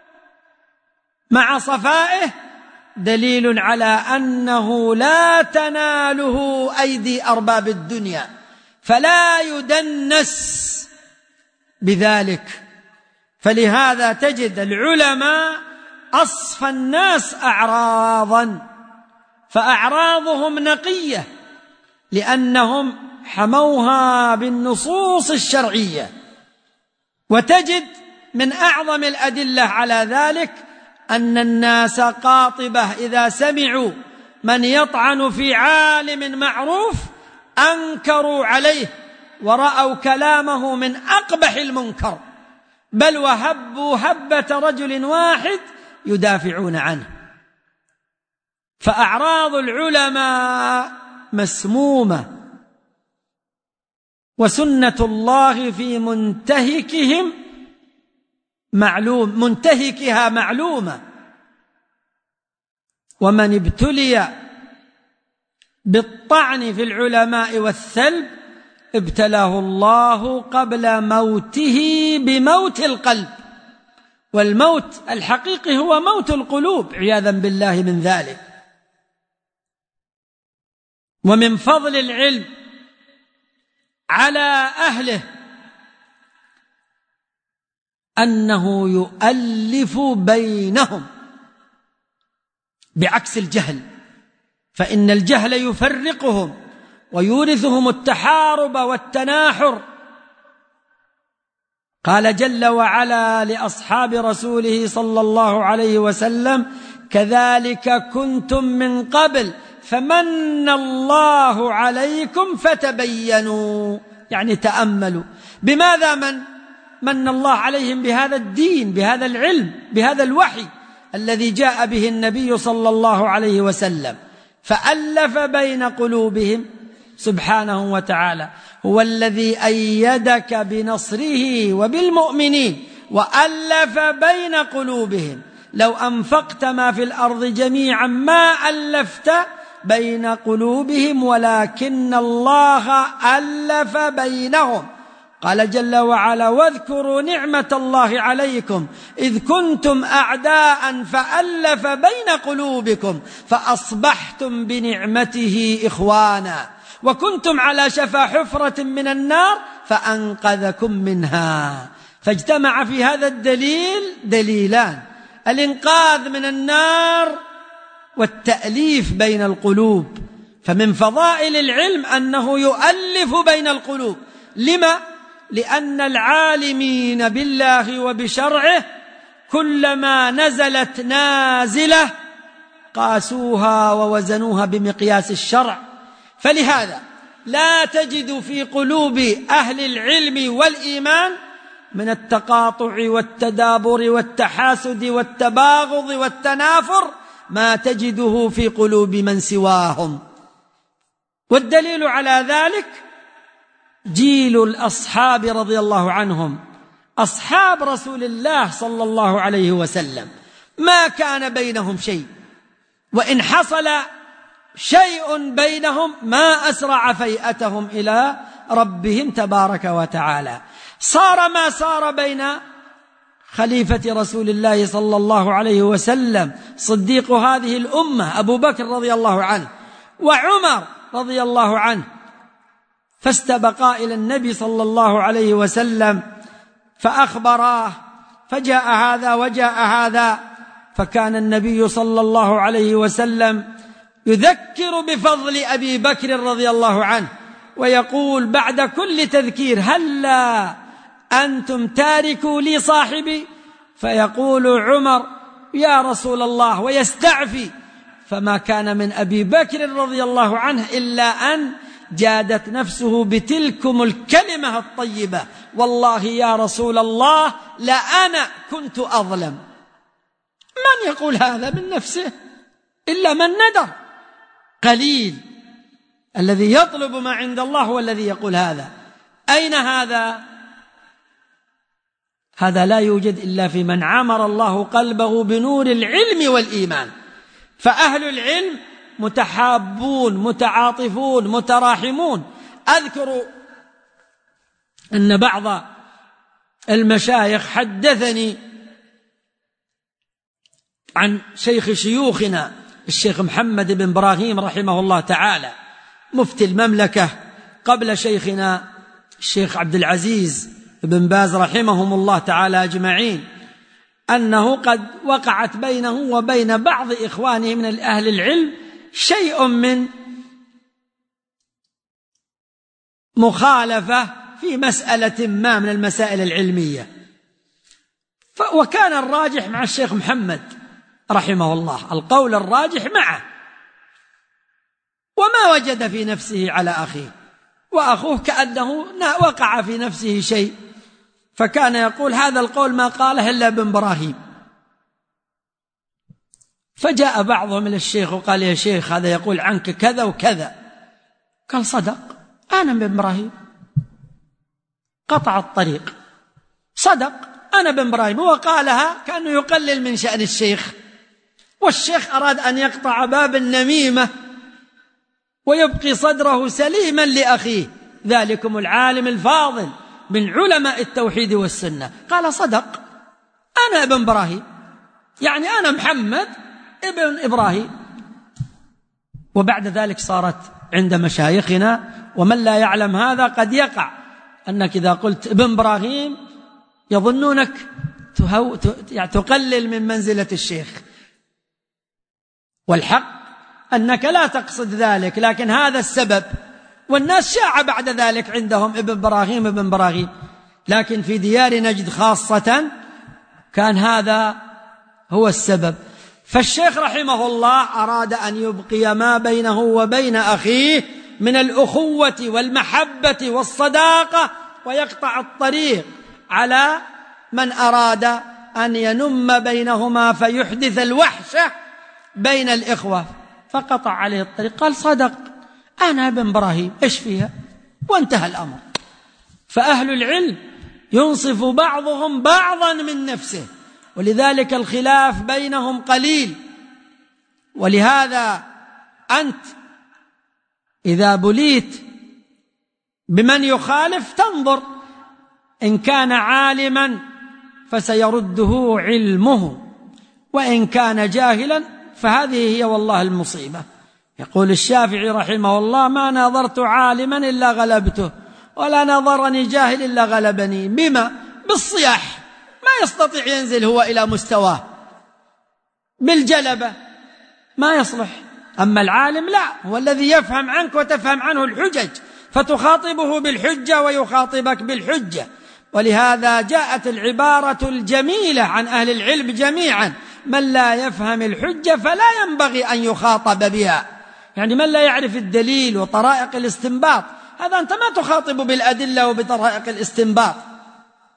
مع صفائه دليل على أنه لا تناله أيدي أرباب الدنيا، فلا يدنس بذلك. فلهذا تجد العلماء أصفى الناس أعراضا، فأعراضهم نقية لأنهم حموها بالنصوص الشرعية. وتجد من أعظم الأدلة على ذلك أن الناس قاطبة إذا سمعوا من يطعن في عالم معروف أنكروا عليه ورأوا كلامه من أقبح المنكر، بل وهبوا هبة رجل واحد يدافعون عنه. فأعراض العلماء مسمومة، وسنة الله في منتهكهم معلوم منتهكها معلومة. ومن ابتلي بالطعن في العلماء والثلب ابتلاه الله قبل موته بموت القلب، والموت الحقيقي هو موت القلوب عياذا بالله من ذلك. ومن فضل العلم على أهله أنه يؤلف بينهم بعكس الجهل، فإن الجهل يفرقهم ويورثهم التحارب والتناحر. قال جل وعلا لأصحاب رسوله صلى الله عليه وسلم: كذلك كنتم من قبل فمن الله عليكم فتبينوا، يعني تأملوا. بماذا من؟ من الله عليهم بهذا الدين، بهذا العلم، بهذا الوحي الذي جاء به النبي صلى الله عليه وسلم، فألف بين قلوبهم سبحانه وتعالى. هو الذي أيدك بنصره وبالمؤمنين وألف بين قلوبهم. لو أنفقت ما في الأرض جميعا ما ألفت بين قلوبهم ولكن الله ألف بينهم. قال جل وعلا: واذكروا نعمة الله عليكم إذ كنتم أعداء فألف بين قلوبكم فأصبحتم بنعمته إخوانا وكنتم على شفا حفرة من النار فأنقذكم منها. فاجتمع في هذا الدليل دليلان: الإنقاذ من النار والتأليف بين القلوب. فمن فضائل العلم أنه يؤلف بين القلوب. لما؟ لأن العالمين بالله وبشرعه كلما نزلت نازلة قاسوها ووزنوها بمقياس الشرع. فلهذا لا تجد في قلوب أهل العلم والإيمان من التقاطع والتدابر والتحاسد والتباغض والتنافر ما تجده في قلوب من سواهم. والدليل على ذلك جيل الأصحاب رضي الله عنهم، أصحاب رسول الله صلى الله عليه وسلم، ما كان بينهم شيء، وإن حصل شيء بينهم ما أسرع فيئتهم إلى ربهم تبارك وتعالى. صار ما صار بين خليفة رسول الله صلى الله عليه وسلم صديق هذه الأمة أبو بكر رضي الله عنه وعمر رضي الله عنه، فاستبقا إلى النبي صلى الله عليه وسلم فأخبراه، فجاء هذا وجاء هذا، فكان النبي صلى الله عليه وسلم يذكر بفضل أبي بكر رضي الله عنه، ويقول بعد كل تذكير: هلا أنتم تاركوا لي صاحبي؟ فيقول عمر: يا رسول الله، ويستعفي. فما كان من أبي بكر رضي الله عنه إلا أن جادت نفسه بتلكم الكلمة الطيبة: والله يا رسول الله لأنا كنت أظلم. من يقول هذا من نفسه إلا من ندر، قليل الذي يطلب ما عند الله والذي يقول هذا. أين هذا؟ هذا لا يوجد إلا في من عمر الله قلبه بنور العلم والإيمان. فأهل العلم متحابون متعاطفون متراحمون. أذكر أن بعض المشايخ حدثني عن شيخ شيوخنا الشيخ محمد بن إبراهيم رحمه الله تعالى مفتي المملكة قبل شيخنا الشيخ عبد العزيز بن باز رحمهم الله تعالى أجمعين، أنه قد وقعت بينه وبين بعض إخوانه من أهل العلم شيء من مخالفة في مسألة ما من المسائل العلمية، وكان الراجح مع الشيخ محمد رحمه الله، القول الراجح معه، وما وجد في نفسه على أخيه، وأخوه كأنه وقع في نفسه شيء، فكان يقول: هذا القول ما قاله إلا ابن إبراهيم. فجاء بعضهم إلى الشيخ وقال: يا شيخ، هذا يقول عنك كذا وكذا. قال: صدق، أنا ابن إبراهيم. قطع الطريق، صدق، أنا ابن إبراهيم. هو قالها كأنه يقلل من شأن الشيخ، والشيخ أراد أن يقطع باب النميمة ويبقي صدره سليما لأخيه، ذلكم العالم الفاضل من علماء التوحيد والسنة. قال: صدق، أنا ابن إبراهيم، يعني أنا محمد ابن إبراهيم. وبعد ذلك صارت عند مشايخنا، ومن لا يعلم هذا قد يقع أنك إذا قلت ابن إبراهيم يظنونك تهو يعني تقلل من منزلة الشيخ، والحق أنك لا تقصد ذلك، لكن هذا السبب، والناس شاع بعد ذلك عندهم ابن إبراهيم ابن إبراهيم، لكن في ديار نجد خاصة كان هذا هو السبب. فالشيخ رحمه الله أراد أن يبقي ما بينه وبين أخيه من الأخوة والمحبة والصداقة، ويقطع الطريق على من أراد أن ينم بينهما فيحدث الوحشة بين الإخوة، فقطع عليه الطريق. قال: صدق، أنا ابن إبراهيم، إيش فيها؟ وانتهى الأمر. فأهل العلم ينصف بعضهم بعضا من نفسه، ولذلك الخلاف بينهم قليل. ولهذا أنت إذا بليت بمن يخالف تنظر، إن كان عالما فسيرده علمه، وإن كان جاهلا فهذه هي والله المصيبة. يقول الشافعي رحمه الله: ما ناظرت عالما إلا غلبته، ولا ناظرني جاهل إلا غلبني. بما؟ بالصياح، ما يستطيع ينزل هو إلى مستواه، بالجلبة ما يصلح. أما العالم لا، هو الذي يفهم عنك وتفهم عنه الحجج، فتخاطبه بالحجة ويخاطبك بالحجة. ولهذا جاءت العبارة الجميلة عن أهل العلم جميعا: من لا يفهم الحجة فلا ينبغي أن يخاطب بها. يعني من لا يعرف الدليل وطرائق الاستنباط، هذا أنت ما تخاطب بالأدلة وبطرائق الاستنباط،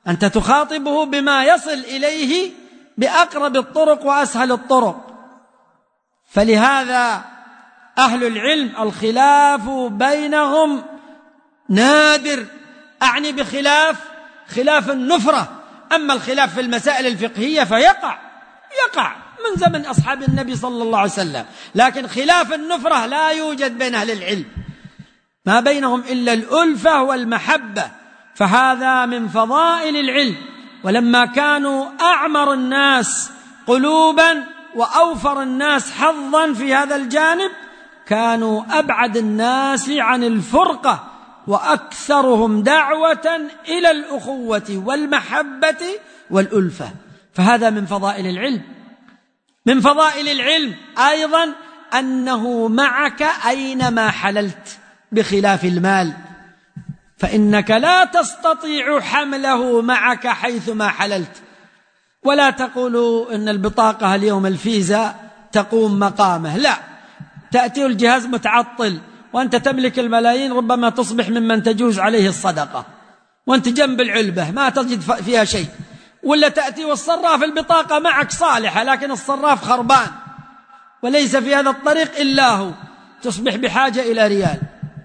أنت تخاطبه بما يصل إليه بأقرب الطرق وأسهل الطرق. فلهذا أهل العلم الخلاف بينهم نادر، أعني بخلاف خلاف النفرة. أما الخلاف في المسائل الفقهية فيقع يقع من زمن أصحاب النبي صلى الله عليه وسلم، لكن خلاف النفرة لا يوجد بين أهل العلم، ما بينهم إلا الألفة والمحبة. فهذا من فضائل العلم. ولما كانوا أعمر الناس قلوبا وأوفر الناس حظا في هذا الجانب، كانوا أبعد الناس عن الفرقة وأكثرهم دعوة إلى الأخوة والمحبة والألفة. فهذا من فضائل العلم. من فضائل العلم أيضا أنه معك أينما حللت، بخلاف المال، فإنك لا تستطيع حمله معك حيثما حللت. ولا تقولوا إن البطاقة اليوم الفيزا تقوم مقامه، لا، تأتي الجهاز متعطل وأنت تملك الملايين، ربما تصبح ممن تجوز عليه الصدقة وأنت جنب العلبة ما تجد فيها شيء. ولا تأتي والصراف البطاقة معك صالحة لكن الصراف خربان وليس في هذا الطريق إلا هو، تصبح بحاجة إلى ريال.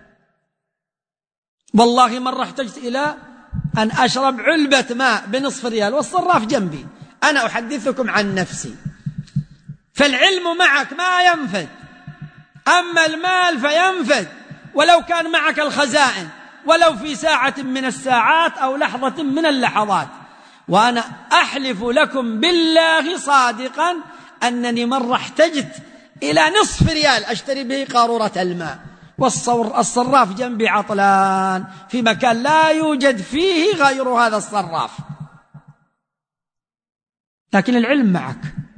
والله مرة احتجت إلى أن أشرب علبة ماء بنصف ريال والصراف جنبي. أنا أحدثكم عن نفسي. فالعلم معك ما ينفد، أما المال فينفد ولو كان معك الخزائن، ولو في ساعة من الساعات أو لحظة من اللحظات. وأنا أحلف لكم بالله صادقا أنني مرة احتجت إلى نصف ريال أشتري به قارورة الماء، والصراف جنبي عطلان في مكان لا يوجد فيه غير هذا الصراف. لكن العلم معك.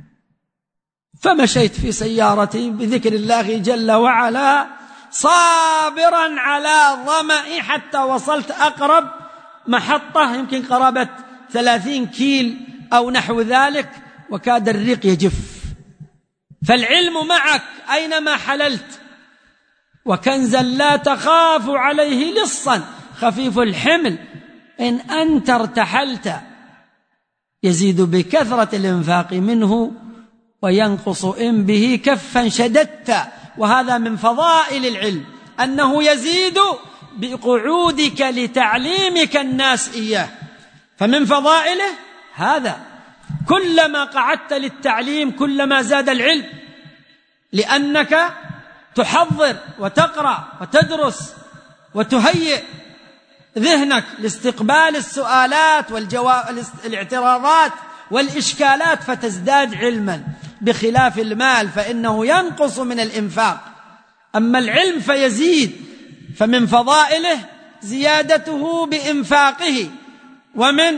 فمشيت في سيارتي بذكر الله جل وعلا صابرا على ظمئي حتى وصلت أقرب محطة، يمكن قرابة ثلاثين كيل أو نحو ذلك، وكاد الريق يجف. فالعلم معك أينما حللت، وكنزا لا تخاف عليه لصا خفيف الحمل إن أنت ارتحلت، يزيد بكثرة الإنفاق منه وينقص إن به كفا شددت. وهذا من فضائل العلم، أنه يزيد بقعودك لتعليمك الناس إياه. فمن فضائله هذا، كلما قعدت للتعليم كلما زاد العلم، لأنك تحضر وتقرأ وتدرس وتهيئ ذهنك لاستقبال السؤالات والاعتراضات والإشكالات، فتزداد علما، بخلاف المال فإنه ينقص من الإنفاق. أما العلم فيزيد. فمن فضائله زيادته بإنفاقه. ومن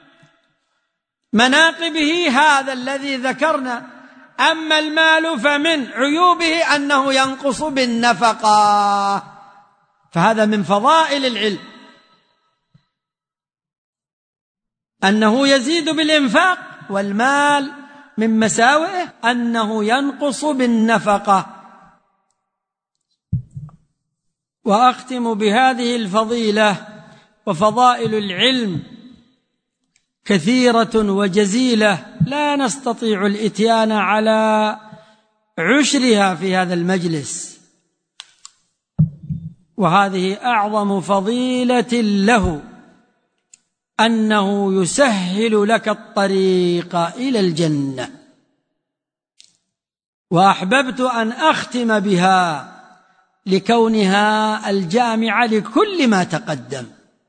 مناقبه هذا الذي ذكرنا. أما المال فمن عيوبه أنه ينقص بالنفقة، فهذا من فضائل العلم، أنه يزيد بالإنفاق. والمال من مساوئه أنه ينقص بالنفقة. وأختم بهذه الفضيلة. وفضائل العلم كثيرة وجزيلة لا نستطيع الإتيان على عشرها في هذا المجلس، وهذه أعظم فضيلة له، أنه يسهل لك الطريق إلى الجنة. وأحببت أن أختم بها لكونها الجامعة لكل ما تقدم.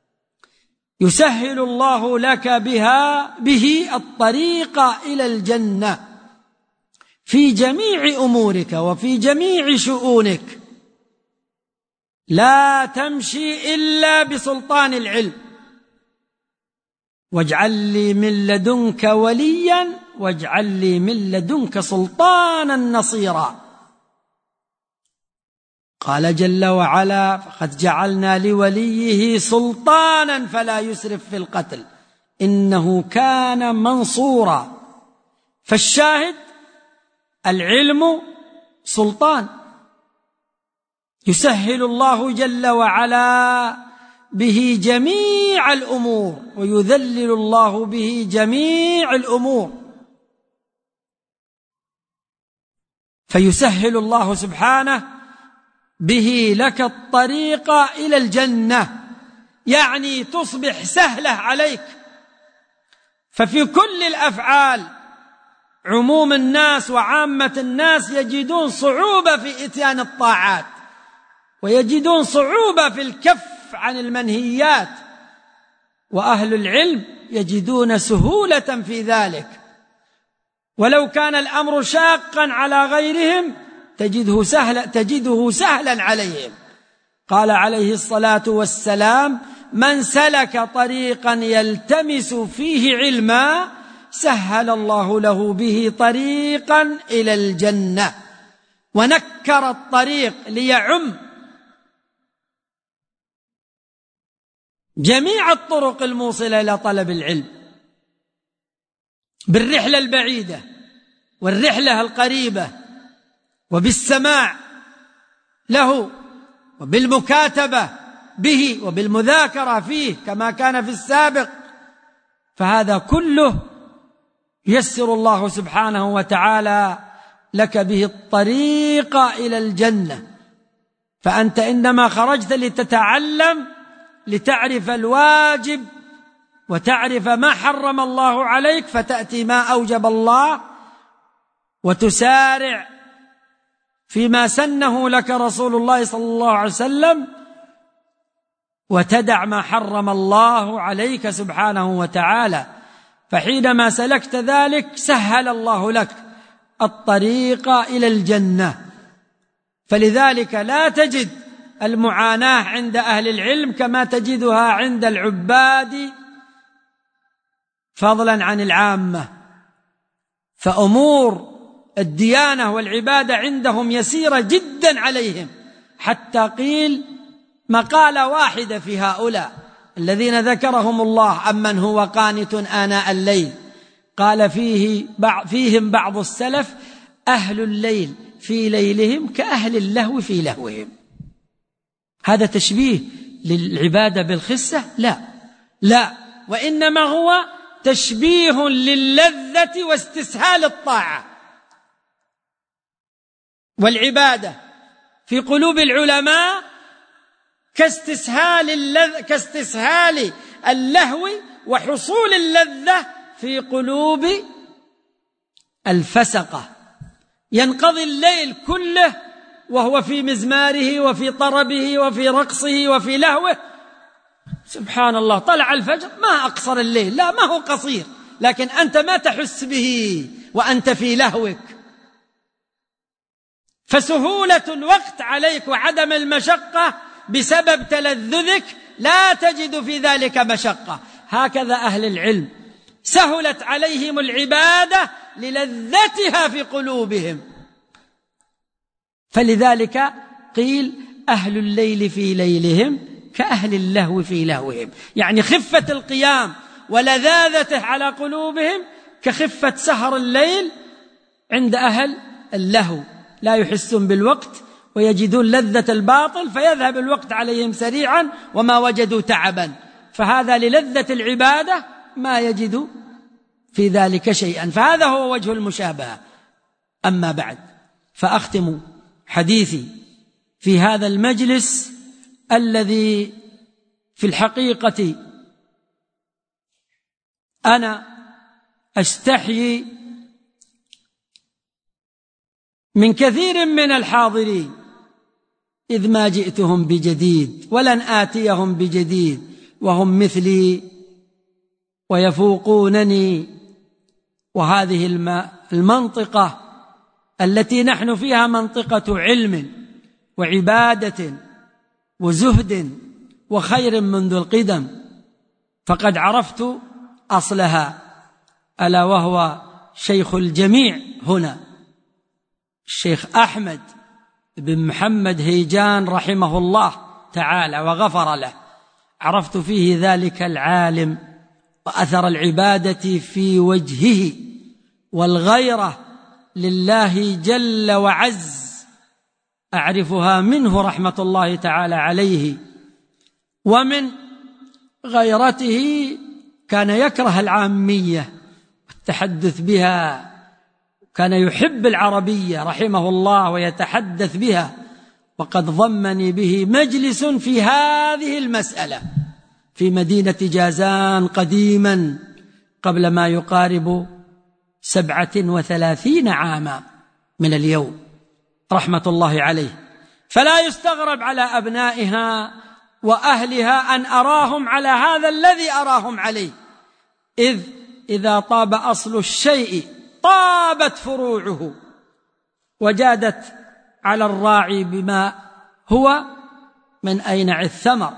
يسهل الله لك بها به الطريق إلى الجنة في جميع أمورك وفي جميع شؤونك. لا تمشي إلا بسلطان العلم. واجعل لي من لدنك وليا واجعل لي من لدنك سلطانا نصيرا. قال جل وعلا: فقد جعلنا لوليه سلطانا فلا يسرف في القتل إنه كان منصورا. فالشاهد العلم سلطان، يسهل الله جل وعلا به جميع الأمور ويذلل الله به جميع الأمور، فيسهل الله سبحانه به لك الطريق إلى الجنة، يعني تصبح سهلة عليك. ففي كل الأفعال عموم الناس وعامة الناس يجدون صعوبة في إتيان الطاعات، ويجدون صعوبة في الكف عن المنهيات، وأهل العلم يجدون سهولة في ذلك. ولو كان الأمر شاقا على غيرهم تجده سهلا تجده سهلا عليهم. قال عليه الصلاة والسلام: من سلك طريقا يلتمس فيه علما سهل الله له به طريقا إلى الجنة. ونكر الطريق ليعم جميع الطرق الموصلة إلى طلب العلم، بالرحلة البعيدة والرحلة القريبة، وبالسماع له، وبالمكاتبة به، وبالمذاكرة فيه كما كان في السابق. فهذا كله يسر الله سبحانه وتعالى لك به الطريق إلى الجنة. فأنت إنما خرجت لتتعلم، لتعرف الواجب وتعرف ما حرم الله عليك، فتأتي ما أوجب الله، وتسارع فيما سنه لك رسول الله صلى الله عليه وسلم، وتدع ما حرم الله عليك سبحانه وتعالى. فحينما سلكت ذلك سهل الله لك الطريق إلى الجنة. فلذلك لا تجد المعاناة عند أهل العلم كما تجدها عند العباد فضلا عن العامة. فأمور الديانة والعبادة عندهم يسيرة جدا عليهم، حتى قيل مقالة واحدة في هؤلاء الذين ذكرهم الله أمن هو قانت آناء الليل، قال فيه فيهم بعض السلف: أهل الليل في ليلهم كأهل اللهو في لهوهم. هذا تشبيه للعبادة بالخسة؟ لا لا، وإنما هو تشبيه للذة واستسهال الطاعة والعبادة في قلوب العلماء كاستسهال اللذ... كاستسهال اللهو وحصول اللذة في قلوب الفسقة. ينقضي الليل كله وهو في مزماره وفي طربه وفي رقصه وفي لهوه. سبحان الله، طلع الفجر ما أقصر الليل، لا ما هو قصير، لكن أنت ما تحس به وأنت في لهوك. فسهولة الوقت عليك وعدم المشقة بسبب تلذذك لا تجد في ذلك مشقة. هكذا أهل العلم سهلت عليهم العبادة للذتها في قلوبهم. فلذلك قيل: أهل الليل في ليلهم كأهل اللهو في لهوهم، يعني خفة القيام ولذاذته على قلوبهم كخفة سهر الليل عند أهل اللهو، لا يحسون بالوقت ويجدون لذة الباطل فيذهب الوقت عليهم سريعا وما وجدوا تعبا. فهذا للذة العبادة ما يجد في ذلك شيئا، فهذا هو وجه المشابهة. أما بعد، فأختم حديثي في هذا المجلس الذي في الحقيقة أنا أستحيي من كثير من الحاضرين، إذ ما جئتهم بجديد ولن آتيهم بجديد وهم مثلي ويفوقونني. وهذه المنطقة التي نحن فيها منطقة علم وعبادة وزهد وخير منذ القدم، فقد عرفت أصلها، ألا وهو شيخ الجميع هنا الشيخ أحمد بن محمد هيجان رحمه الله تعالى وغفر له. عرفت فيه ذلك العالم وأثر العبادة في وجهه والغيرة لله جل وعز، أعرفها منه رحمة الله تعالى عليه. ومن غيرته كان يكره العامية والتحدث بها، كان يحب العربية رحمه الله ويتحدث بها، وقد ضمني به مجلس في هذه المسألة في مدينة جازان قديما قبل ما يقارب سبعة وثلاثين عاما من اليوم رحمة الله عليه. فلا يستغرب على أبنائها وأهلها أن أراهم على هذا الذي أراهم عليه، إذ إذا طاب أصل الشيء طابت فروعه، وجادت على الراعي بما هو من أينع الثمر.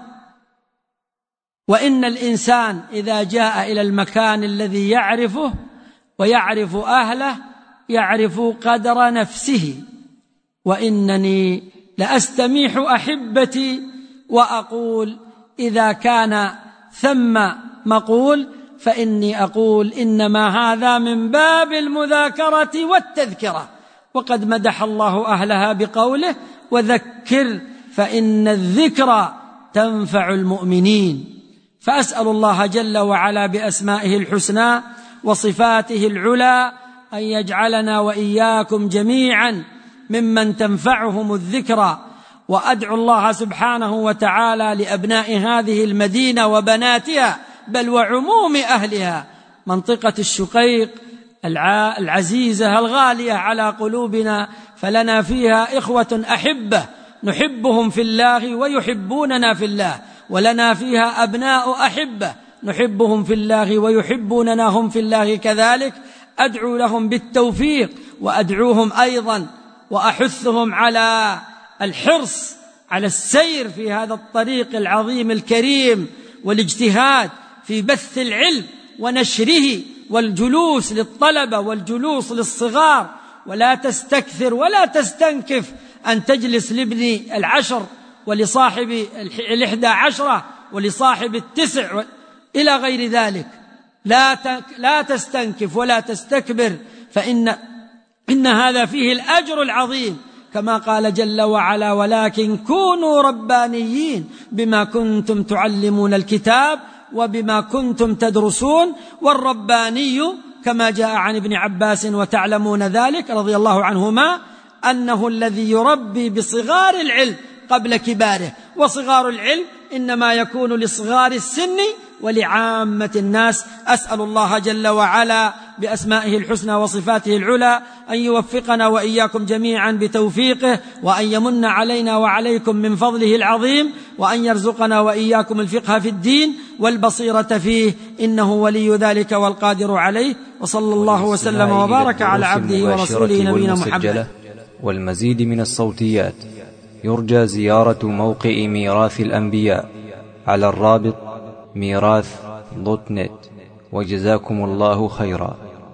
وإن الإنسان إذا جاء إلى المكان الذي يعرفه ويعرف أهله يعرف قدر نفسه. وإنني لأستميح أحبتي وأقول إذا كان ثم مقول فإني أقول إنما هذا من باب المذاكرة والتذكرة، وقد مدح الله أهلها بقوله وذكر فإن الذكرى تنفع المؤمنين. فأسأل الله جل وعلا بأسمائه الحسنى وصفاته العلى أن يجعلنا وإياكم جميعا ممن تنفعهم الذكرى. وأدعو الله سبحانه وتعالى لأبناء هذه المدينة وبناتها بل وعموم أهلها منطقة الشقيق العزيزة الغالية على قلوبنا، فلنا فيها إخوة أحبة نحبهم في الله ويحبوننا في الله، ولنا فيها أبناء أحبة نحبهم في الله ويحبوننا هم في الله كذلك. أدعو لهم بالتوفيق وأدعوهم أيضا وأحثهم على الحرص على السير في هذا الطريق العظيم الكريم والاجتهاد في بث العلم ونشره والجلوس للطلبة والجلوس للصغار، ولا تستكثر ولا تستنكف أن تجلس لابن العشر ولصاحب الإحدى عشرة ولصاحب التسع إلى غير ذلك. لا لا تستنكف ولا تستكبر، فإن إن هذا فيه الأجر العظيم كما قال جل وعلا ولكن كونوا ربانيين بما كنتم تعلمون الكتاب وبما كنتم تدرسون. والرباني كما جاء عن ابن عباس وتعلمون ذلك رضي الله عنهما أنه الذي يربي بصغار العلم قبل كباره، وصغار العلم إنما يكون لصغار السن ولعامة الناس. أسأل الله جل وعلا بأسمائه الحسنى وصفاته العلى أن يوفقنا وإياكم جميعا بتوفيقه، وأن يمن علينا وعليكم من فضله العظيم، وأن يرزقنا وإياكم الفقه في الدين والبصيرة فيه، إنه ولي ذلك والقادر عليه. وصلى الله وسلم وبارك على عبده ورسوله نبينا محمد. والمزيد من الصوتيات يرجى زيارة موقع ميراث الأنبياء على الرابط ميراث دوت نت. وجزاكم الله خيرا.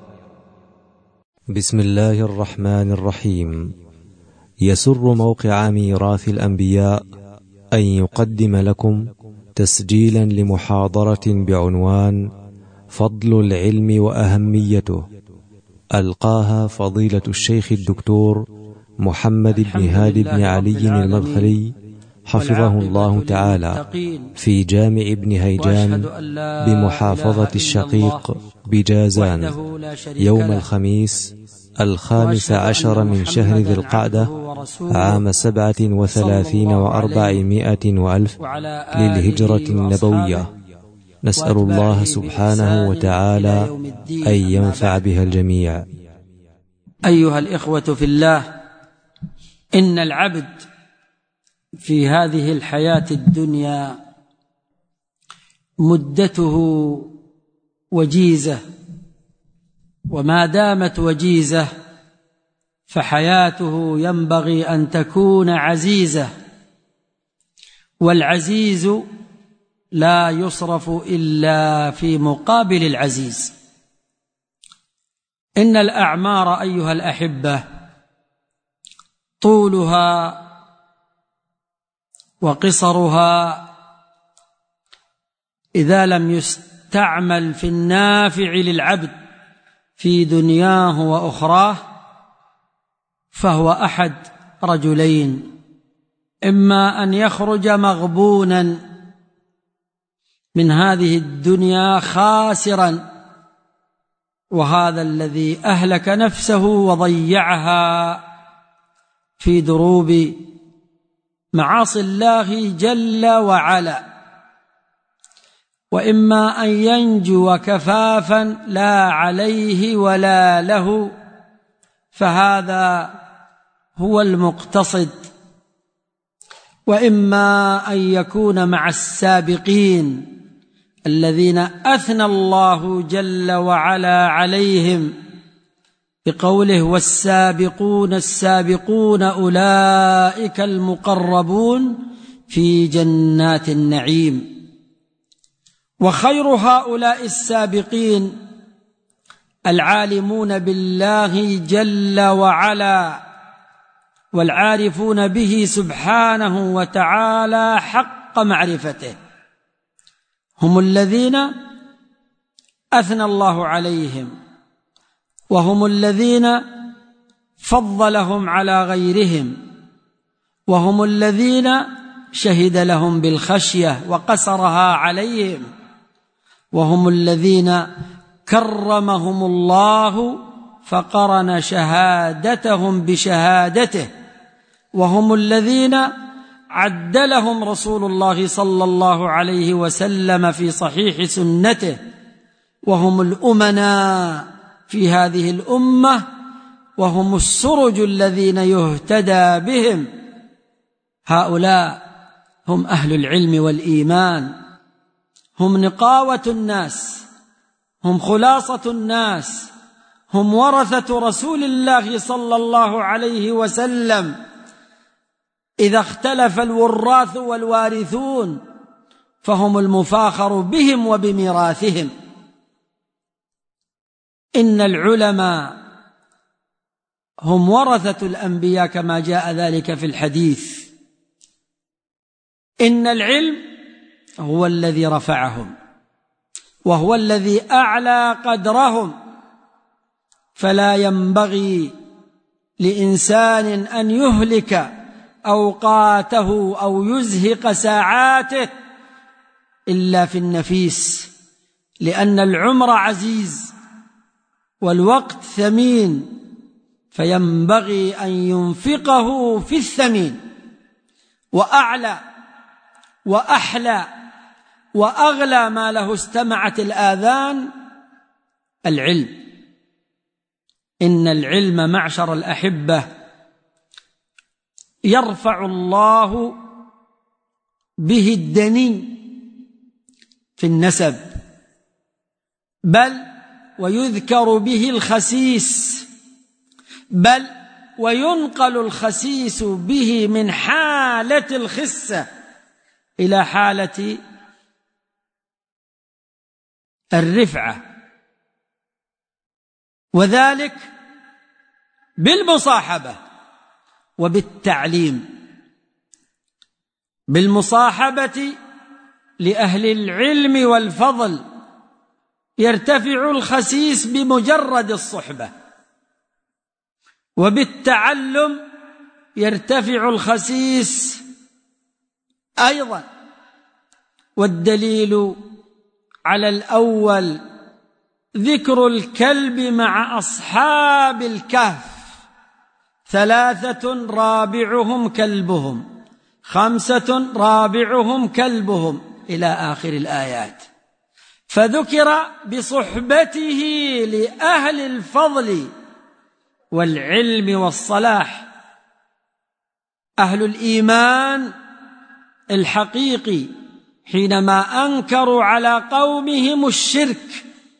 بسم الله الرحمن الرحيم. يسر موقع ميراث الأنبياء أن يقدم لكم تسجيلا لمحاضرة بعنوان فضل العلم وأهميته، ألقاها فضيلة الشيخ الدكتور محمد بن هادي بن علي المدخلي حفظه الله تعالى في جامع ابن هيجان بمحافظة الشقيق بجازان يوم الخميس الخامس عشر من شهر ذي القعدة عام سبعة وثلاثين وأربعمائة وألف للهجرة النبوية. نسأل الله سبحانه وتعالى أن ينفع بها الجميع. أيها الإخوة في الله، إن العبد في هذه الحياة الدنيا مدته وجيزة، وما دامت وجيزة فحياته ينبغي أن تكون عزيزة، والعزيز لا يصرف إلا في مقابل العزيز. إن الأعمار أيها الأحبة طولها وقصرها إذا لم يستعمل في النافع للعبد في دنياه وأخراه فهو أحد رجلين: إما أن يخرج مغبونا من هذه الدنيا خاسرا، وهذا الذي أهلك نفسه وضيعها في دروب معاصي الله جل وعلا. وإما أن ينجو كفافا لا عليه ولا له، فهذا هو المقتصد، وإما أن يكون مع السابقين الذين أثنى الله جل وعلا عليهم بقوله: والسابقون السابقون أولئك المقربون في جنات النعيم. وخير هؤلاء السابقين العالمون بالله جل وعلا والعارفون به سبحانه وتعالى حق معرفته، هم الذين أثنى الله عليهم، وهم الذين فضلهم على غيرهم، وهم الذين شهد لهم بالخشية وقصرها عليهم، وهم الذين كرمهم الله فقرن شهادتهم بشهادته، وهم الذين عدلهم رسول الله صلى الله عليه وسلم في صحيح سنته، وهم الأمناء في هذه الأمة، وهم السرج الذين يهتدى بهم. هؤلاء هم أهل العلم والإيمان، هم نقاوة الناس، هم خلاصة الناس، هم ورثة رسول الله صلى الله عليه وسلم. إذا اختلف الوراث والوارثون فهم المفاخر بهم وبميراثهم. إن العلماء هم ورثة الأنبياء كما جاء ذلك في الحديث. إن العلم هو الذي رفعهم، وهو الذي أعلى قدرهم، فلا ينبغي لإنسان أن يهلك أوقاته أو يزهق ساعاته إلا في النفيس، لأن العمر عزيز والوقت ثمين، فينبغي أن ينفقه في الثمين. وأعلى وأحلى وأغلى ما له استمعت الآذان العلم. إن العلم معشر الأحبة يرفع الله به الدني في النسب، بل ويذكر به الخسيس، بل وينقل الخسيس به من حالة الخسة إلى حالة الرفعة، وذلك بالمصاحبة وبالتعليم. بالمصاحبة لأهل العلم والفضل يرتفع الخسيس بمجرد الصحبة، وبالتعلم يرتفع الخسيس أيضا. والدليل على الأول ذكر الكلب مع أصحاب الكهف: ثلاثة رابعهم كلبهم، خمسة رابعهم كلبهم، إلى آخر الآيات. فذكر بصحبته لأهل الفضل والعلم والصلاح. أهل الإيمان الحقيقي حينما أنكروا على قومهم الشرك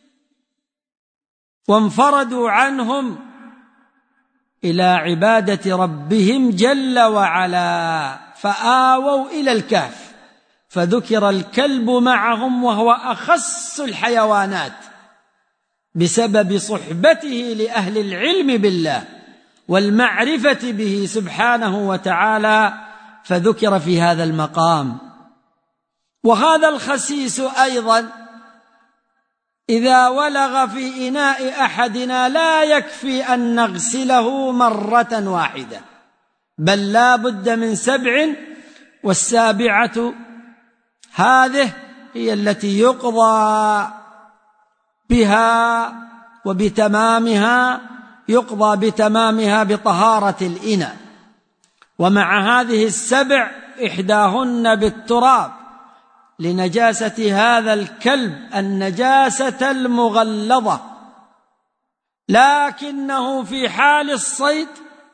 وانفردوا عنهم إلى عبادة ربهم جل وعلا، فآووا إلى الكهف، فذكر الكلب معهم وهو أخص الحيوانات بسبب صحبته لأهل العلم بالله والمعرفة به سبحانه وتعالى، فذكر في هذا المقام. وهذا الخسيس أيضا إذا ولغ في إناء أحدنا لا يكفي أن نغسله مرة واحدة، بل لا بد من سبع، والسابعة هذه هي التي يقضى بها وبتمامها يقضى بتمامها بطهارة الإناء. ومع هذه السبع إحداهن بالتراب لنجاسة هذا الكلب النجاسة المغلظة، لكنه في حال الصيد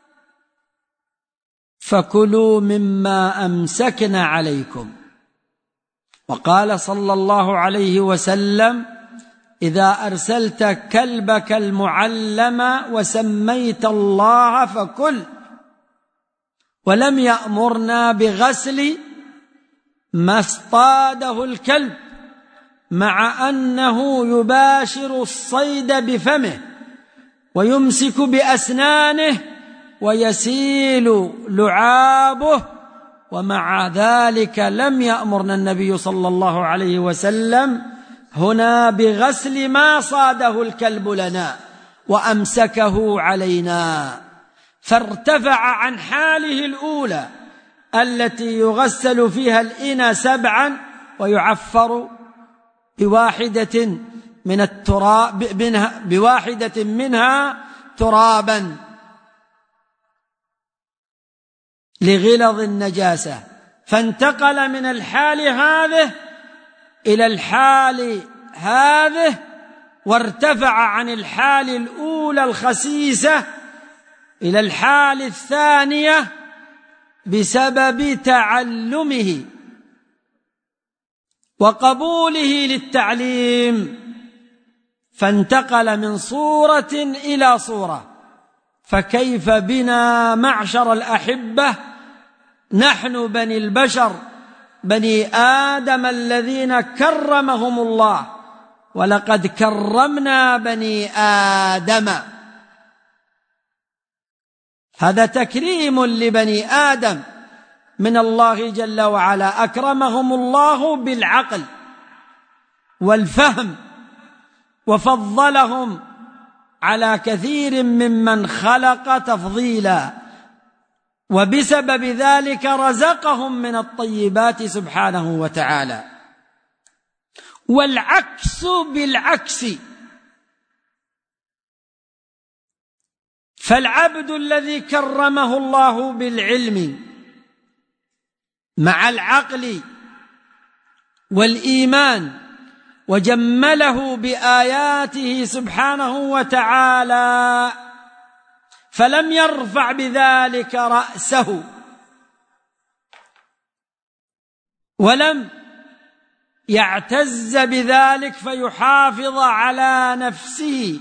فكلوا مما أمسكنا عليكم. وقال صلى الله عليه وسلم: إذا أرسلت كلبك المعلم وسميت الله فكل. ولم يأمرنا بغسل ما اصطاده الكلب، مع أنه يباشر الصيد بفمه ويمسك بأسنانه ويسيل لعابه، ومع ذلك لم يأمرنا النبي صلى الله عليه وسلم هنا بغسل ما صاده الكلب لنا وأمسكه علينا، فارتفع عن حاله الأولى التي يغسل فيها الإناء سبعا ويعفر بواحدة من التراب منها بواحدة منها ترابا لغلظ النجاسة، فانتقل من الحال هذه إلى الحال هذه، وارتفع عن الحال الأولى الخسيسة إلى الحال الثانية بسبب تعلمه وقبوله للتعليم، فانتقل من صورة إلى صورة. فكيف بنا معشر الأحبة نحن بني البشر بني آدم الذين كرمهم الله، ولقد كرمنا بني آدم، هذا تكريم لبني آدم من الله جل وعلا، أكرمهم الله بالعقل والفهم وفضلهم على كثير ممن خلق تفضيلا، وبسبب ذلك رزقهم من الطيبات سبحانه وتعالى. والعكس بالعكس، فالعبد الذي كرمه الله بالعلم مع العقل والإيمان وجمله بآياته سبحانه وتعالى، فلم يرفع بذلك رأسه ولم يعتز بذلك فيحافظ على نفسه،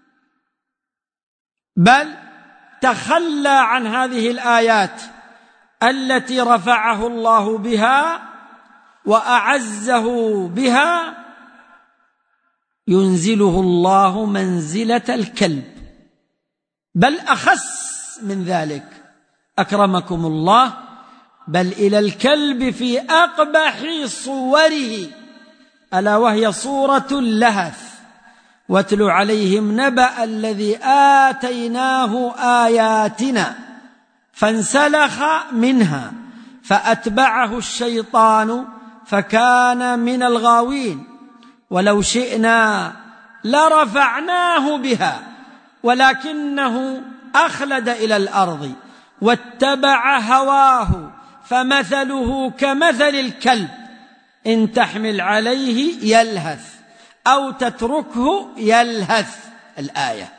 بل تخلى عن هذه الآيات التي رفعه الله بها وأعزه بها، ينزله الله منزلة الكلب، بل أخس من ذلك أكرمكم الله، بل إلى الكلب في أقبح صوره، ألا وهي صورة اللهث. واتل عليهم نبأ الذي آتيناه آياتنا فانسلخ منها فأتبعه الشيطان فكان من الغاوين، ولو شئنا لرفعناه بها ولكنه أخلد إلى الأرض واتبع هواه فمثله كمثل الكلب إن تحمل عليه يلهث أو تتركه يلهث. الآية.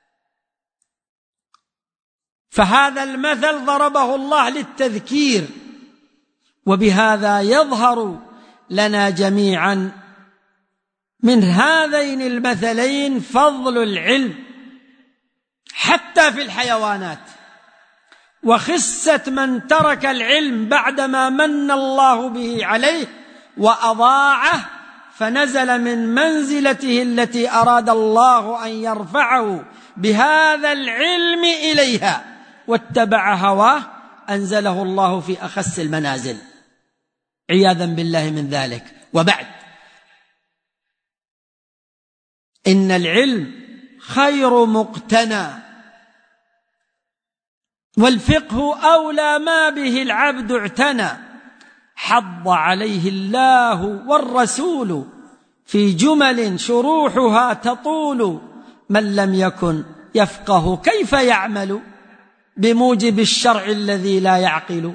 فهذا المثل ضربه الله للتذكير، وبهذا يظهر لنا جميعا من هذين المثلين فضل العلم حتى في الحيوانات، وخسة من ترك العلم بعدما من الله به عليه وأضاعه، فنزل من منزلته التي أراد الله أن يرفعه بهذا العلم إليها واتبع هواه، أنزله الله في أخس المنازل عياذا بالله من ذلك. وبعد، إن العلم خير مقتنى، والفقه أولى ما به العبد اعتنى، حض عليه الله والرسول في جمل شروحها تطول، من لم يكن يفقه كيف يعمل بموجب الشرع الذي لا يعقل.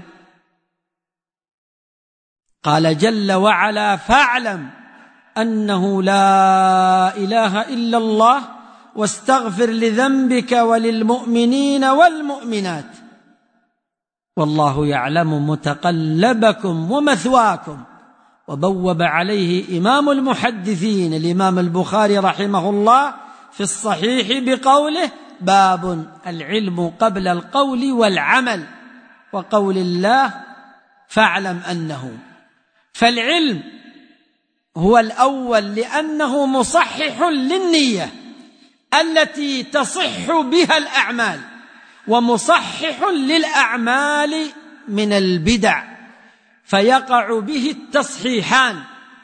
قال جل وعلا: فاعلم أنه لا إله إلا الله واستغفر لذنبك وللمؤمنين والمؤمنات والله يعلم متقلبكم ومثواكم. وبوب عليه إمام المحدثين الإمام البخاري رحمه الله في الصحيح بقوله: باب العلم قبل القول والعمل، وقول الله: فاعلم أنه. فالعلم هو الأول لأنه مصحح للنية التي تصح بها الأعمال، ومصحح للأعمال من البدع، فيقع به التصحيحان: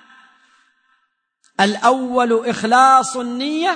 الأول إخلاص النية،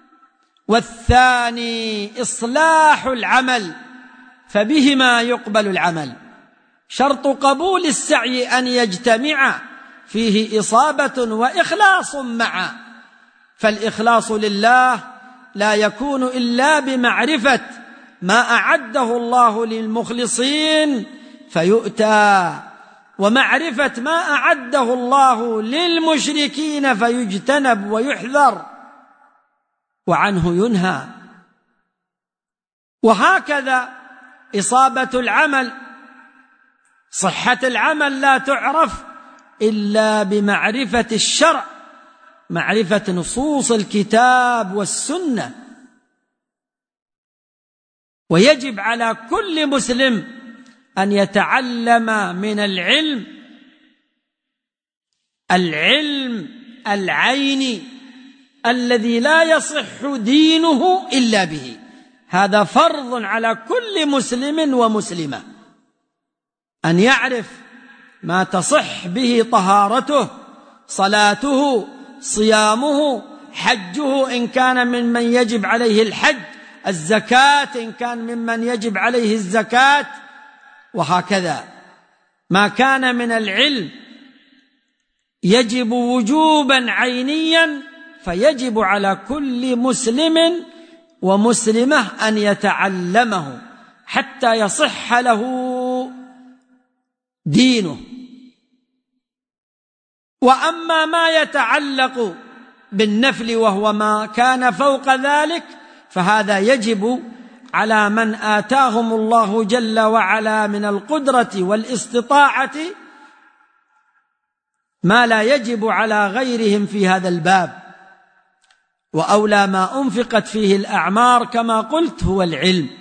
والثاني إصلاح العمل، فبهما يقبل العمل. شرط قبول السعي أن يجتمع فيه إصابة وإخلاص معا، فالإخلاص لله لا يكون إلا بمعرفة ما أعده الله للمخلصين فيؤتى، ومعرفة ما أعده الله للمشركين فيجتنب ويحذر وعنه ينهى. وهكذا إصابة العمل، صحة العمل لا تعرف إلا بمعرفة الشرع، معرفة نصوص الكتاب والسنة. ويجب على كل مسلم أن يتعلم من العلم العلم العيني الذي لا يصح دينه إلا به. هذا فرض على كل مسلم ومسلمة أن يعرف ما تصح به طهارته، صلاته، صيامه، حجه إن كان ممن يجب عليه الحج، الزكاة إن كان ممن يجب عليه الزكاة، وهكذا ما كان من العلم يجب وجوبا عينيا فيجب على كل مسلم ومسلمة أن يتعلمه حتى يصح له دينه. وأما ما يتعلق بالنفل وهو ما كان فوق ذلك فهذا يجب على من آتاهم الله جل وعلا من القدرة والاستطاعة ما لا يجب على غيرهم في هذا الباب. وأولى ما أنفقت فيه الأعمار كما قلت هو العلم،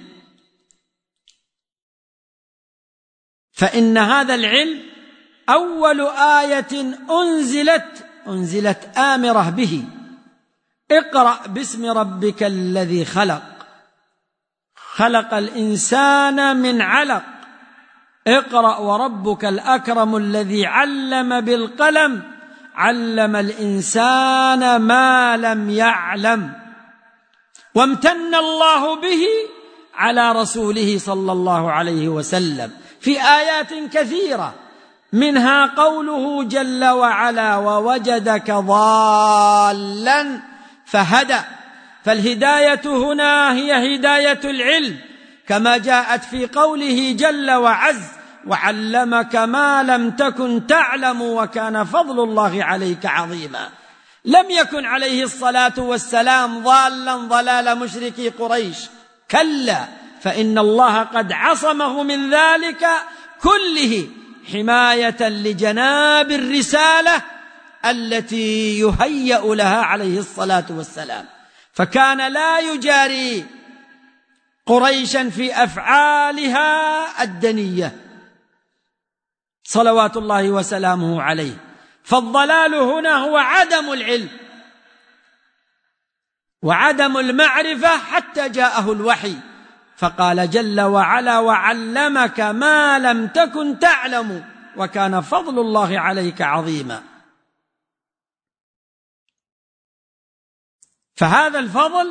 فإن هذا العلم أول آية أنزلت أنزلت آمرة به: اقرأ باسم ربك الذي خلق، خلق الإنسان من علق، اقرأ وربك الأكرم الذي علم بالقلم، علم الإنسان ما لم يعلم. وامتن الله به على رسوله صلى الله عليه وسلم في آيات كثيرة، منها قوله جل وعلا: ووجدك ضالا فهدى. فالهداية هنا هي هداية العلم، كما جاءت في قوله جل وعز: وعلمك ما لم تكن تعلم وكان فضل الله عليك عظيما. لم يكن عليه الصلاة والسلام ضالا ضلال مشركي قريش، كلا، فإن الله قد عصمه من ذلك كله حماية لجناب الرسالة التي يهيأ لها عليه الصلاة والسلام، فكان لا يجاري قريشا في أفعالها الدنية صلوات الله وسلامه عليه. فالضلال هنا هو عدم العلم وعدم المعرفة حتى جاءه الوحي، فقال جل وعلا: وعلمك ما لم تكن تعلم وكان فضل الله عليك عظيما. فهذا الفضل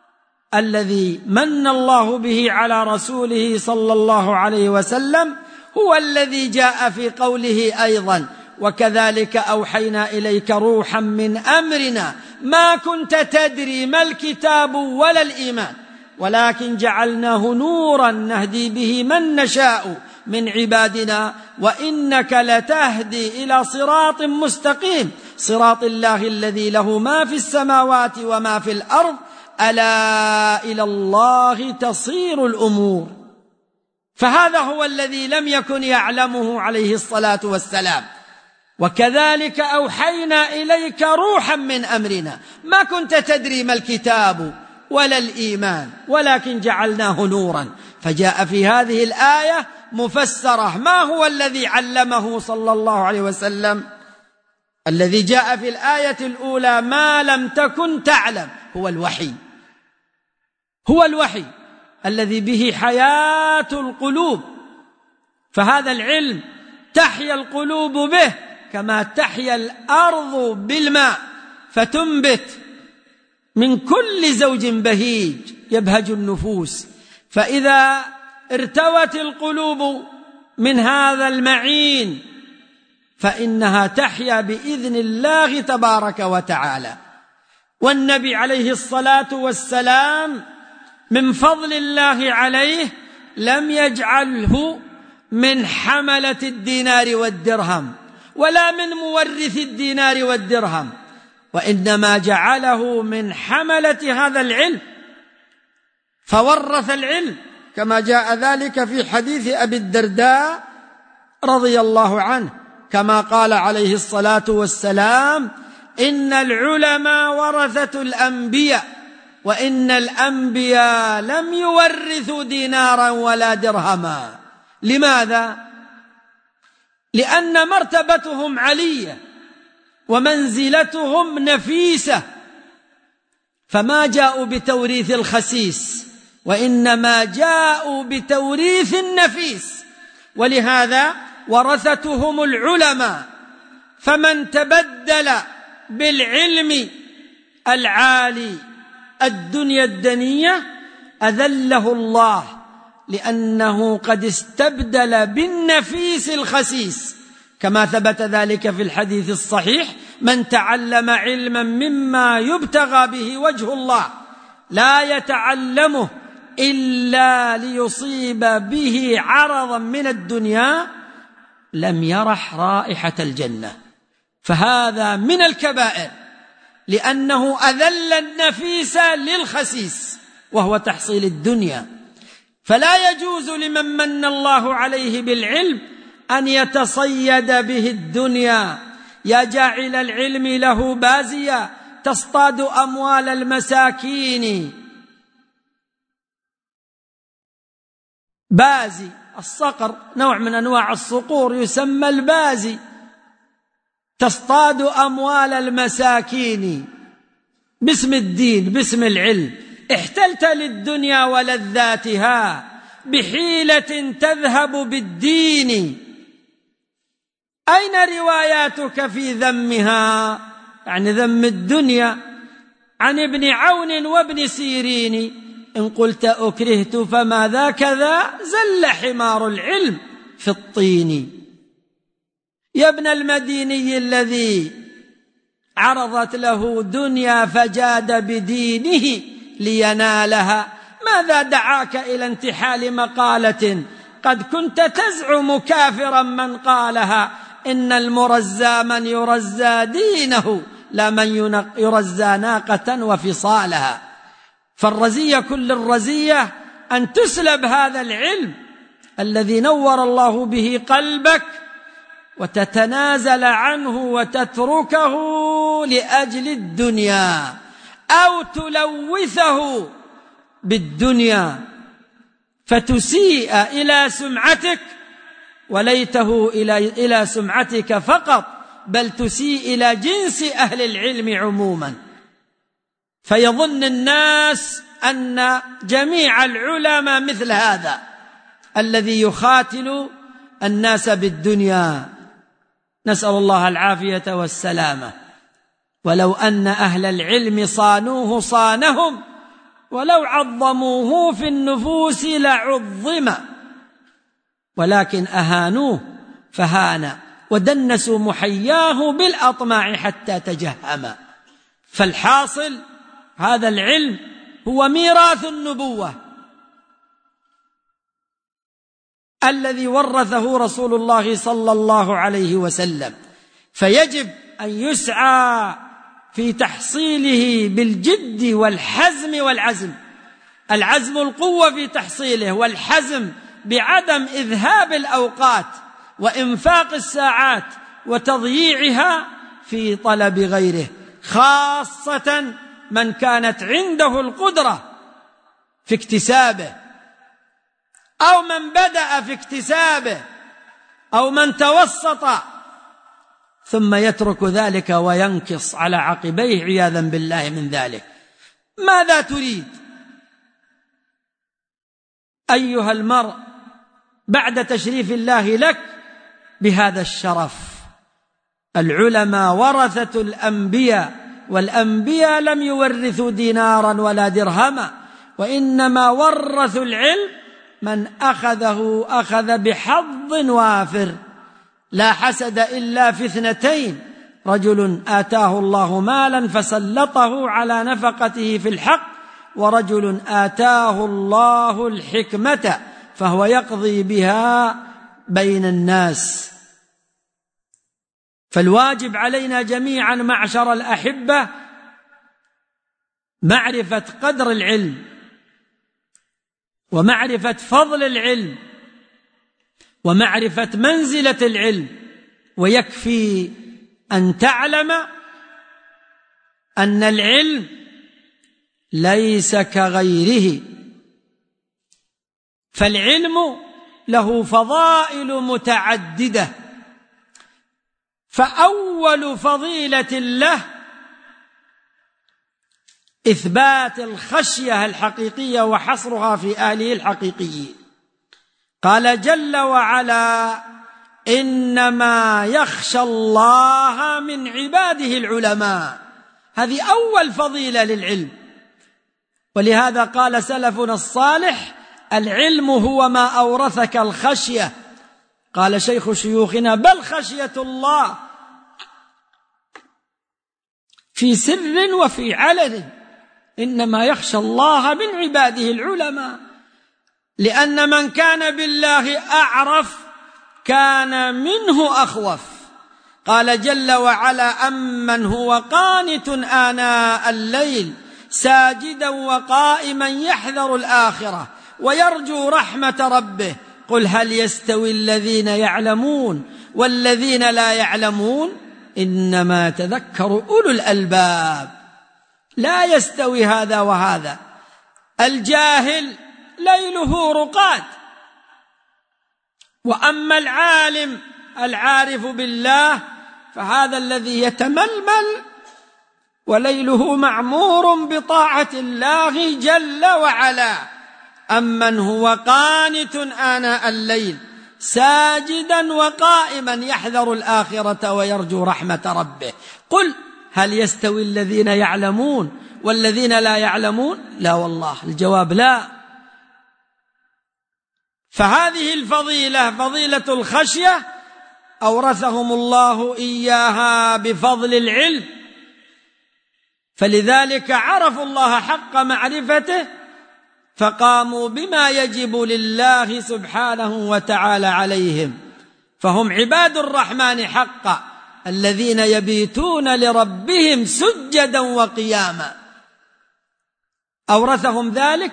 الذي من الله به على رسوله صلى الله عليه وسلم هو الذي جاء في قوله أيضا: وكذلك أوحينا إليك روحا من أمرنا ما كنت تدري ما الكتاب ولا الإيمان ولكن جعلناه نورا نهدي به من نشاء من عبادنا وإنك لتهدي إلى صراط مستقيم صراط الله الذي له ما في السماوات وما في الأرض ألا إلى الله تصير الأمور. فهذا هو الذي لم يكن يعلمه عليه الصلاة والسلام. وكذلك أوحينا إليك روحا من أمرنا ما كنت تدري ما الكتاب ولا الإيمان ولكن جعلناه نورا. فجاء في هذه الآية مفسرة. ما هو الذي علمه صلى الله عليه وسلم؟ الذي جاء في الآية الأولى: ما لم تكن تعلم، هو الوحي. هو الوحي الذي به حياة القلوب. فهذا العلم تحيا القلوب به كما تحيا الأرض بالماء، فتنبت من كل زوج بهيج يبهج النفوس. فإذا ارتوت القلوب من هذا المعين فإنها تحيا بإذن الله تبارك وتعالى. والنبي عليه الصلاة والسلام من فضل الله عليه لم يجعله من حملة الدينار والدرهم ولا من مورث الدينار والدرهم، وإنما جعله من حملة هذا العلم، فورث العلم كما جاء ذلك في حديث أبي الدرداء رضي الله عنه، كما قال عليه الصلاة والسلام: إن العلماء ورثة الأنبياء وإن الأنبياء لم يورثوا دينارا ولا درهما. لماذا؟ لأن مرتبتهم علية ومنزلتهم نفيسة، فما جاءوا بتوريث الخسيس وإنما جاءوا بتوريث النفيس، ولهذا ورثتهم العلماء. فمن تبدل بالعلم العالي الدنيا الدنية أذله الله، لأنه قد استبدل بالنفيس الخسيس، كما ثبت ذلك في الحديث الصحيح: من تعلم علما مما يبتغى به وجه الله لا يتعلمه إلا ليصيب به عرضا من الدنيا لم يرح رائحة الجنة. فهذا من الكبائر، لأنه أذل النفيس للخسيس وهو تحصيل الدنيا. فلا يجوز لمن من الله عليه بالعلم أن يتصيد به الدنيا. يا جاعل العلم له بازيا تصطاد أموال المساكين. بازي الصقر نوع من أنواع الصقور يسمى البازي، تصطاد أموال المساكين باسم الدين باسم العلم. احتلت للدنيا ولذاتها بحيلة تذهب بالدين. أين رواياتك في ذمها؟ يعني ذم الدنيا. عن ابن عون وابن سيرين: إن قلت أكرهت فماذا كذا زل حمار العلم في الطين. يا ابن المديني الذي عرضت له دنيا فجاد بدينه لينالها، ماذا دعاك إلى انتحال مقالة قد كنت تزعم كافرا من قالها؟ إن المرزى من يرزى دينه لا من يرزى ناقة وفصالها. فالرزية كل الرزية أن تسلب هذا العلم الذي نور الله به قلبك وتتنازل عنه وتتركه لأجل الدنيا، أو تلوثه بالدنيا فتسيء إلى سمعتك، وليته إلى إلى سمعتك فقط، بل تسيء إلى جنس أهل العلم عموما. فيظن الناس أن جميع العلماء مثل هذا الذي يخاتل الناس بالدنيا. نسأل الله العافية والسلامة. ولو أن أهل العلم صانوه صانهم، ولو عظموه في النفوس لعظم. ولكن أهانوه فهان ودنسوا محياه بالأطماع حتى تجهم. فالحاصل هذا العلم هو ميراث النبوة الذي ورثه رسول الله صلى الله عليه وسلم، فيجب أن يسعى في تحصيله بالجد والحزم والعزم. العزم القوة في تحصيله، والحزم بعدم إذهاب الأوقات وإنفاق الساعات وتضييعها في طلب غيره، خاصة من كانت عنده القدرة في اكتسابه، أو من بدأ في اكتسابه، أو من توسط ثم يترك ذلك وينكص على عقبيه عياذا بالله من ذلك. ماذا تريد أيها المرء بعد تشريف الله لك بهذا الشرف؟ العلماء ورثة الأنبياء، والأنبياء لم يورثوا دينارا ولا درهما، وإنما ورثوا العلم من أخذه أخذ بحظ وافر. لا حسد إلا في اثنتين: رجل آتاه الله مالا فسلطه على نفقته في الحق، ورجل آتاه الله الحكمة فهو يقضي بها بين الناس. فالواجب علينا جميعا معشر الأحبة معرفة قدر العلم، ومعرفة فضل العلم، ومعرفة منزلة العلم. ويكفي أن تعلم أن العلم ليس كغيره، فالعلم له فضائل متعددة. فأول فضيلة له إثبات الخشية الحقيقية وحصرها في أهله الحقيقيين. قال جل وعلا: إنما يخشى الله من عباده العلماء. هذه أول فضيلة للعلم. ولهذا قال سلفنا الصالح: العلم هو ما أورثك الخشية. قال شيخ شيوخنا: بل خشية الله في سر وفي علن. إنما يخشى الله من عباده العلماء، لأن من كان بالله أعرف كان منه أخوف. قال جل وعلا: أمن هو قانت آناء الليل ساجدا وقائما يحذر الآخرة ويرجو رحمة ربه قل هل يستوي الذين يعلمون والذين لا يعلمون إنما يتذكر أولو الألباب. لا يستوي هذا وهذا. الجاهل ليله رقاد، وأما العالم العارف بالله فهذا الذي يتململ وليله معمور بطاعة الله جل وعلا. أمن هو قانت آناء الليل ساجدا وقائما يحذر الآخرة ويرجو رحمة ربه قل هل يستوي الذين يعلمون والذين لا يعلمون؟ لا والله، الجواب لا. فهذه الفضيلة فضيلة الخشية أورثهم الله إياها بفضل العلم، فلذلك عرفوا الله حق معرفته فقاموا بما يجب لله سبحانه وتعالى عليهم، فهم عباد الرحمن حقا الذين يبيتون لربهم سجدا وقياما. أورثهم ذلك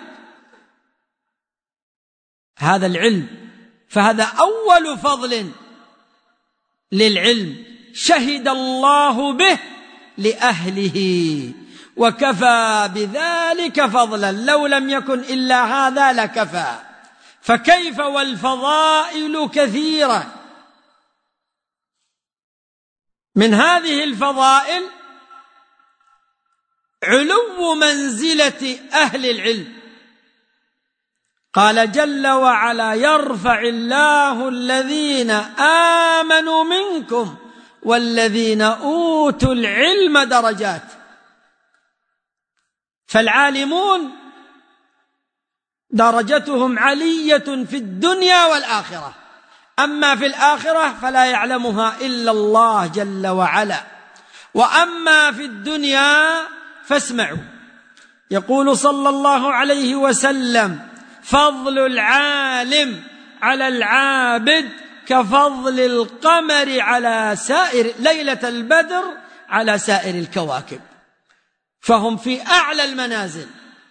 هذا العلم، فهذا أول فضل للعلم شهد الله به لأهله، وكفى بذلك فضلا، لو لم يكن إلا هذا لكفى. فكيف والفضائل كثيرة؟ من هذه الفضائل علو منزلة أهل العلم. قال جل وعلا: يرفع الله الذين آمنوا منكم والذين أوتوا العلم درجات. فالعالمون درجتهم علية في الدنيا والآخرة، أما في الآخرة فلا يعلمها إلا الله جل وعلا. وأما في الدنيا فاسمعوا، يقول صلى الله عليه وسلم: فضل العالم على العابد كفضل القمر على سائر ليلة البدر على سائر الكواكب، فهم في أعلى المنازل.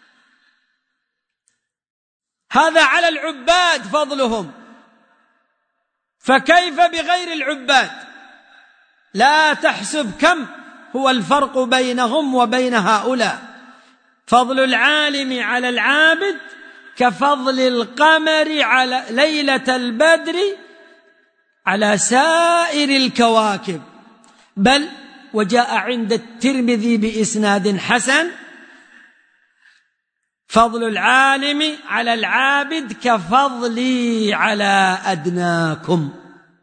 هذا على العباد فضلهم، فكيف بغير العباد؟ لا تحسب كم هو الفرق بينهم وبين هؤلاء. فضل العالم على العابد كفضل القمر على ليلة البدر على سائر الكواكب. بل وجاء عند الترمذي بإسناد حسن: فضل العالم على العابد كفضلي على أدناكم.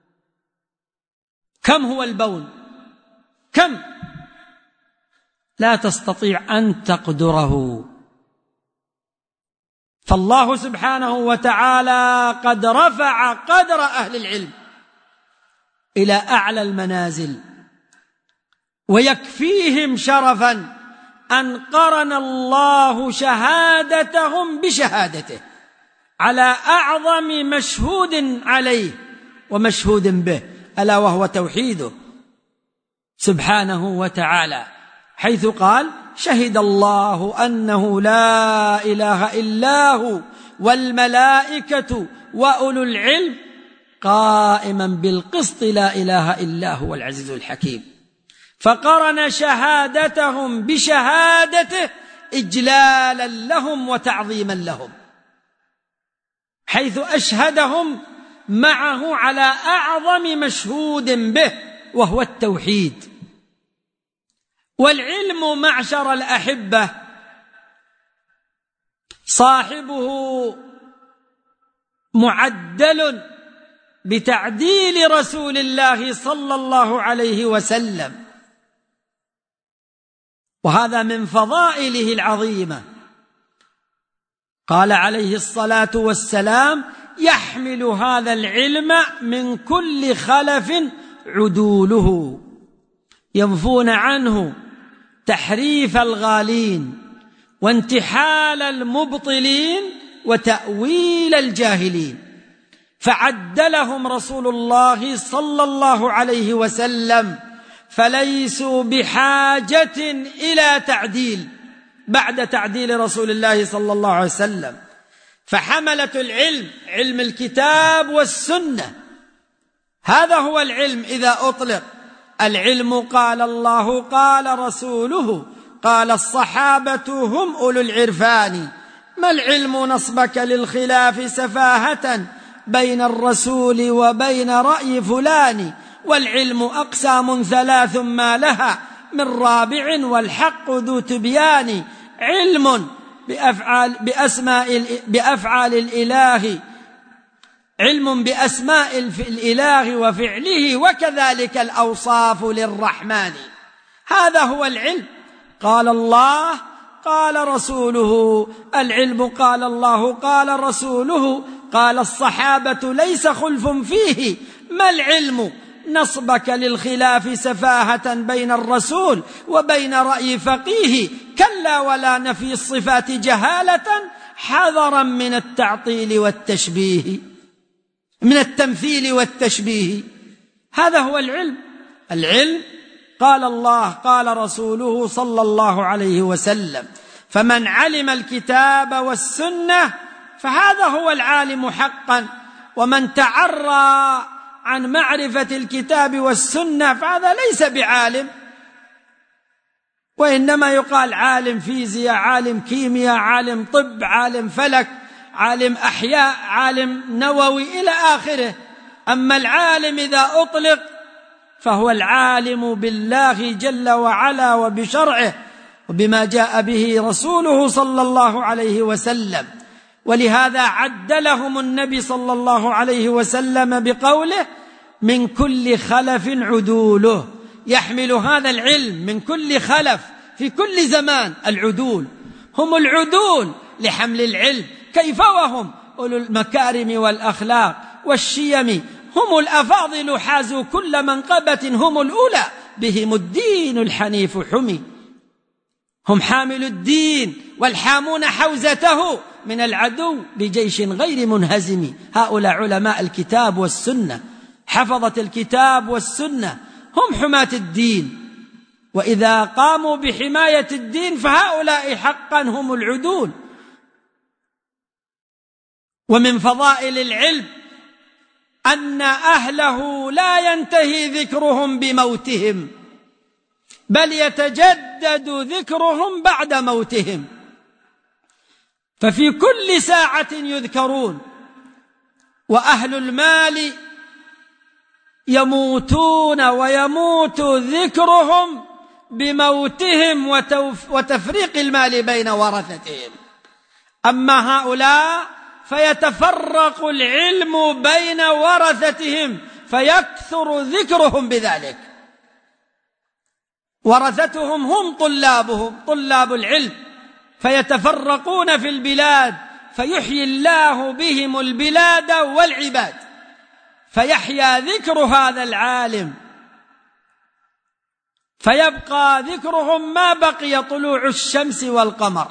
كم هو البون؟ كم؟ لا تستطيع أن تقدره. فالله سبحانه وتعالى قد رفع قدر أهل العلم إلى أعلى المنازل، ويكفيهم شرفا أن قرن الله شهادتهم بشهادته على أعظم مشهود عليه ومشهود به، ألا وهو توحيده سبحانه وتعالى، حيث قال: شهد الله أنه لا إله إلا هو والملائكة وأولو العلم قائما بالقسط لا إله إلا هو العزيز الحكيم. فقرن شهادتهم بشهادته إجلالا لهم وتعظيما لهم، حيث أشهدهم معه على أعظم مشهود به وهو التوحيد. والعلم معشر الأحبة صاحبه معدل بتعديل رسول الله صلى الله عليه وسلم، وهذا من فضائله العظيمة. قال عليه الصلاة والسلام: يحمل هذا العلم من كل خلف عدوله ينفون عنه تحريف الغالين وانتحال المبطلين وتأويل الجاهلين. فعدلهم رسول الله صلى الله عليه وسلم، فليسوا بحاجة إلى تعديل بعد تعديل رسول الله صلى الله عليه وسلم. فحملة العلم علم الكتاب والسنة، هذا هو العلم إذا أطلق. العلم قال الله قال رسوله قال الصحابة هم أولو العرفان. ما العلم نصبك للخلاف سفاهة بين الرسول وبين رأي فلان. والعلم أقسام ثلاث ما لها من رابع والحق ذو تبيان. علم بأفعال, بأسماء بأفعال الإله، علم بأسماء الإله وفعله، وكذلك الأوصاف للرحمن. هذا هو العلم. قال الله قال رسوله. العلم قال الله قال رسوله قال الصحابة ليس خلف فيه. ما العلم نصبك للخلاف سفاهة بين الرسول وبين رأي فقيه. كلا ولا نفي الصفات جهالة حذرا من التعطيل والتشبيه، من التمثيل والتشبيه. هذا هو العلم. العلم قال الله قال رسوله صلى الله عليه وسلم. فمن علم الكتاب والسنة فهذا هو العالم حقا، ومن تعرى عن معرفة الكتاب والسنة فهذا ليس بعالم، وإنما يقال عالم فيزياء، عالم كيمياء، عالم طب، عالم فلك، عالم أحياء، عالم نووي إلى آخره. أما العالم إذا أطلق فهو العالم بالله جل وعلا وبشرعه وبما جاء به رسوله صلى الله عليه وسلم. ولهذا عدلهم النبي صلى الله عليه وسلم بقوله: من كل خلف عدوله. يحمل هذا العلم من كل خلف في كل زمان. العدول هم العدول لحمل العلم. كيف وهم أولو المكارم والأخلاق والشيم، هم الأفاضل حازوا كل منقبة، هم الأولى بهم الدين الحنيف حمي. هم حامل الدين والحامون حوزته من العدو بجيش غير منهزم. هؤلاء علماء الكتاب والسنة، حفظة الكتاب والسنة، هم حماة الدين، وإذا قاموا بحماية الدين فهؤلاء حقا هم العدول. ومن فضائل العلم أن أهله لا ينتهي ذكرهم بموتهم، بل يتجدد ذكرهم بعد موتهم، ففي كل ساعة يذكرون. وأهل المال يموتون ويموت ذكرهم بموتهم وتفريق المال بين ورثتهم. أما هؤلاء فيتفرق العلم بين ورثتهم فيكثر ذكرهم بذلك. ورثتهم هم طلابهم، طلاب العلم، فيتفرقون في البلاد فيحيي الله بهم البلاد والعباد، فيحيا ذكر هذا العالم، فيبقى ذكرهم ما بقي طلوع الشمس والقمر.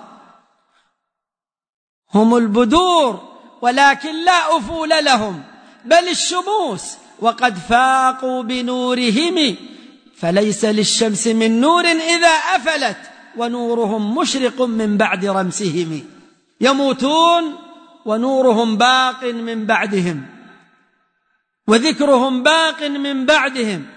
هم البدور ولكن لا أفول لهم، بل الشموس، وقد فاقوا بنورهم، فليس للشمس من نور إذا أفلت، ونورهم مشرق من بعد رمسهم. يموتون ونورهم باق من بعدهم، وذكرهم باق من بعدهم.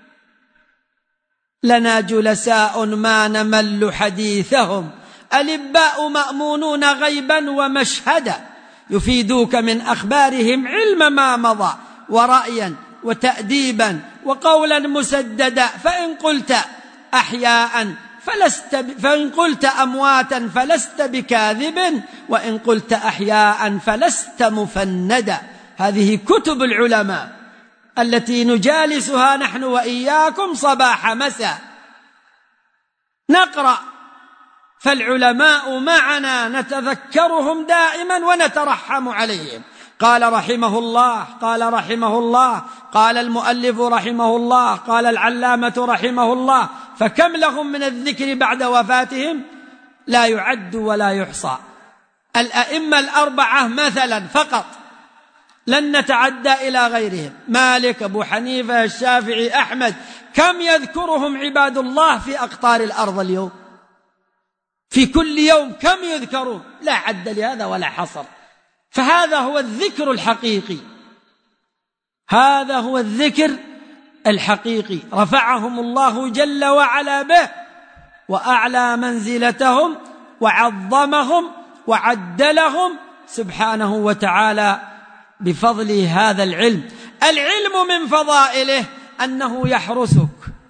لنا جلساء ما نمل حديثهم، ألباء مأمونون غيبا ومشهدا، يفيدوك من أخبارهم علم ما مضى، ورأيا وتأديبا وقولا مسددا. فإن قلت أحياء فلست ب... فإن قلت أمواتا فلست بكاذب، وإن قلت أحياء فلست مفندا. هذه كتب العلماء التي نجالسها نحن وإياكم صباح مساء نقرأ، فالعلماء معنا نتذكرهم دائما ونترحم عليهم. قال رحمه الله، قال رحمه الله، قال المؤلف رحمه الله، قال العلامة رحمه الله. فكم لهم من الذكر بعد وفاتهم لا يعد ولا يحصى. الأئمة الأربعة مثلا فقط، لن نتعدى إلى غيرهم، مالك، أبو حنيفة، الشافعي، أحمد. كم يذكرهم عباد الله في أقطار الأرض اليوم؟ في كل يوم كم يذكرون؟ لا عد لهذا ولا حصر. فهذا هو الذكر الحقيقي، هذا هو الذكر الحقيقي، رفعهم الله جل وعلا به، وأعلى منزلتهم وعظمهم وعدلهم سبحانه وتعالى بفضل هذا العلم. العلم من فضائله أنه يحرسك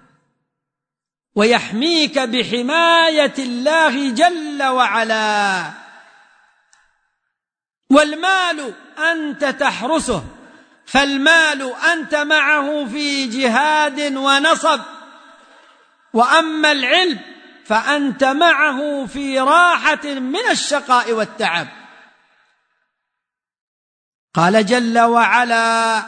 ويحميك بحماية الله جل وعلا. والمال أنت تحرسه، فالمال أنت معه في جهاد ونصب، وأما العلم فأنت معه في راحة من الشقاء والتعب. قال جل وعلا: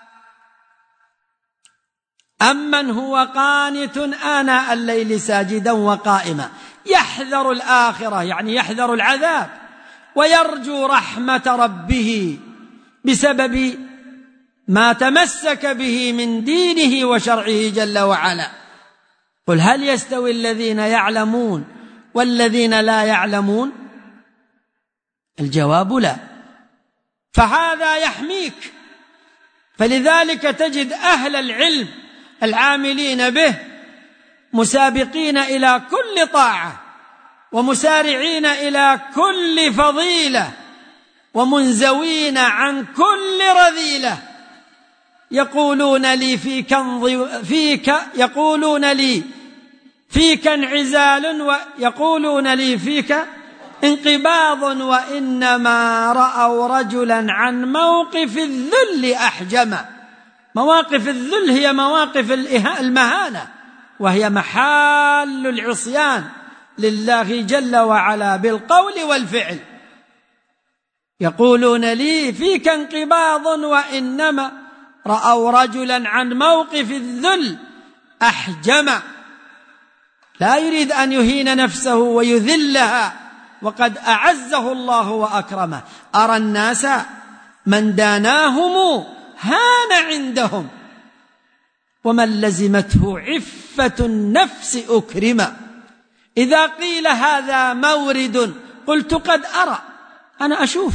أمن هو قانت آناء الليل ساجدا وقائما يحذر الآخرة، يعني يحذر العذاب، ويرجو رحمة ربه بسبب ما تمسك به من دينه وشرعه جل وعلا. قل هل يستوي الذين يعلمون والذين لا يعلمون؟ الجواب لا. فهذا يحميك. فلذلك تجد أهل العلم العاملين به مسابقين إلى كل طاعة، ومسارعين إلى كل فضيلة، ومنزوين عن كل رذيلة. يقولون لي فيك فيك يقولون لي فيك انعزال، ويقولون لي فيك انقباض، وإنما رأوا رجلا عن موقف الذل أحجم. مواقف الذل هي مواقف المهانة، وهي محال العصيان لله جل وعلا بالقول والفعل. يقولون لي فيك انقباض وإنما رأوا رجلا عن موقف الذل أحجم، لا يريد أن يهين نفسه ويذلها وقد أعزه الله وأكرمه. أرى الناس من داناهم هان عندهم، ومن لزمته عفة النفس أكرم. إذا قيل هذا مورد قلت قد أرى، أنا أشوف،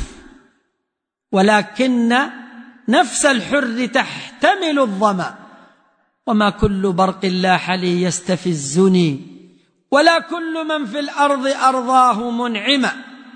ولكن نفس الحر تحتمل الظما، وما كل برق لاح لي يستفزني، ولا كل من في الأرض أرضاه منعما.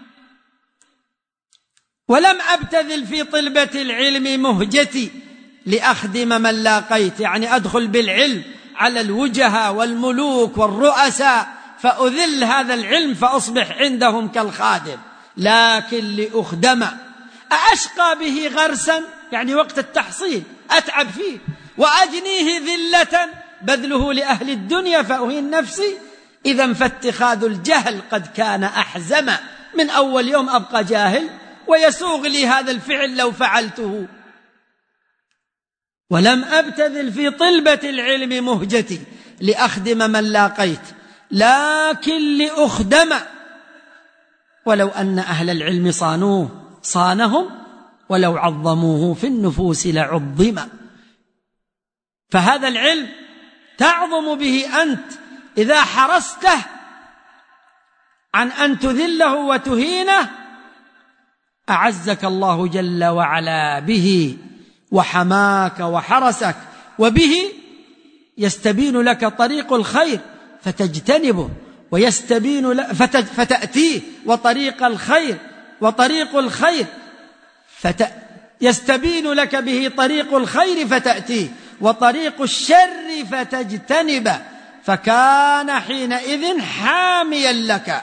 ولم أبتذل في طلبة العلم مهجتي لأخدم من لاقيت، يعني أدخل بالعلم على الوجهاء والملوك والرؤساء فأذل هذا العلم فأصبح عندهم كالخادم، لكن لأخدم. أأشقى به غرسا، يعني وقت التحصيل أتعب فيه، وأجنيه ذلة بذله لأهل الدنيا فأهين نفسي. إذا فاتخاذ الجهل قد كان أحزم، من أول يوم أبقى جاهل ويسوغ لي هذا الفعل لو فعلته. ولم أبتذل في طلبة العلم مهجتي لأخدم من لاقيت، لكن لأخدم. ولو أن أهل العلم صانوه صانهم، ولو عظموه في النفوس لعظم. فهذا العلم تعظم به أنت إذا حرسته عن أن تذله وتهينه، أعزك الله جل وعلا به وحماك وحرسك، وبه يستبين لك طريق الخير فتجتنبه، ويستبين لك فتأتيه، وطريق الخير وطريق الخير فت... يستبين لك به طريق الخير فتأتيه، وطريق الشر فتجتنبه، فكان حينئذ حاميا لك.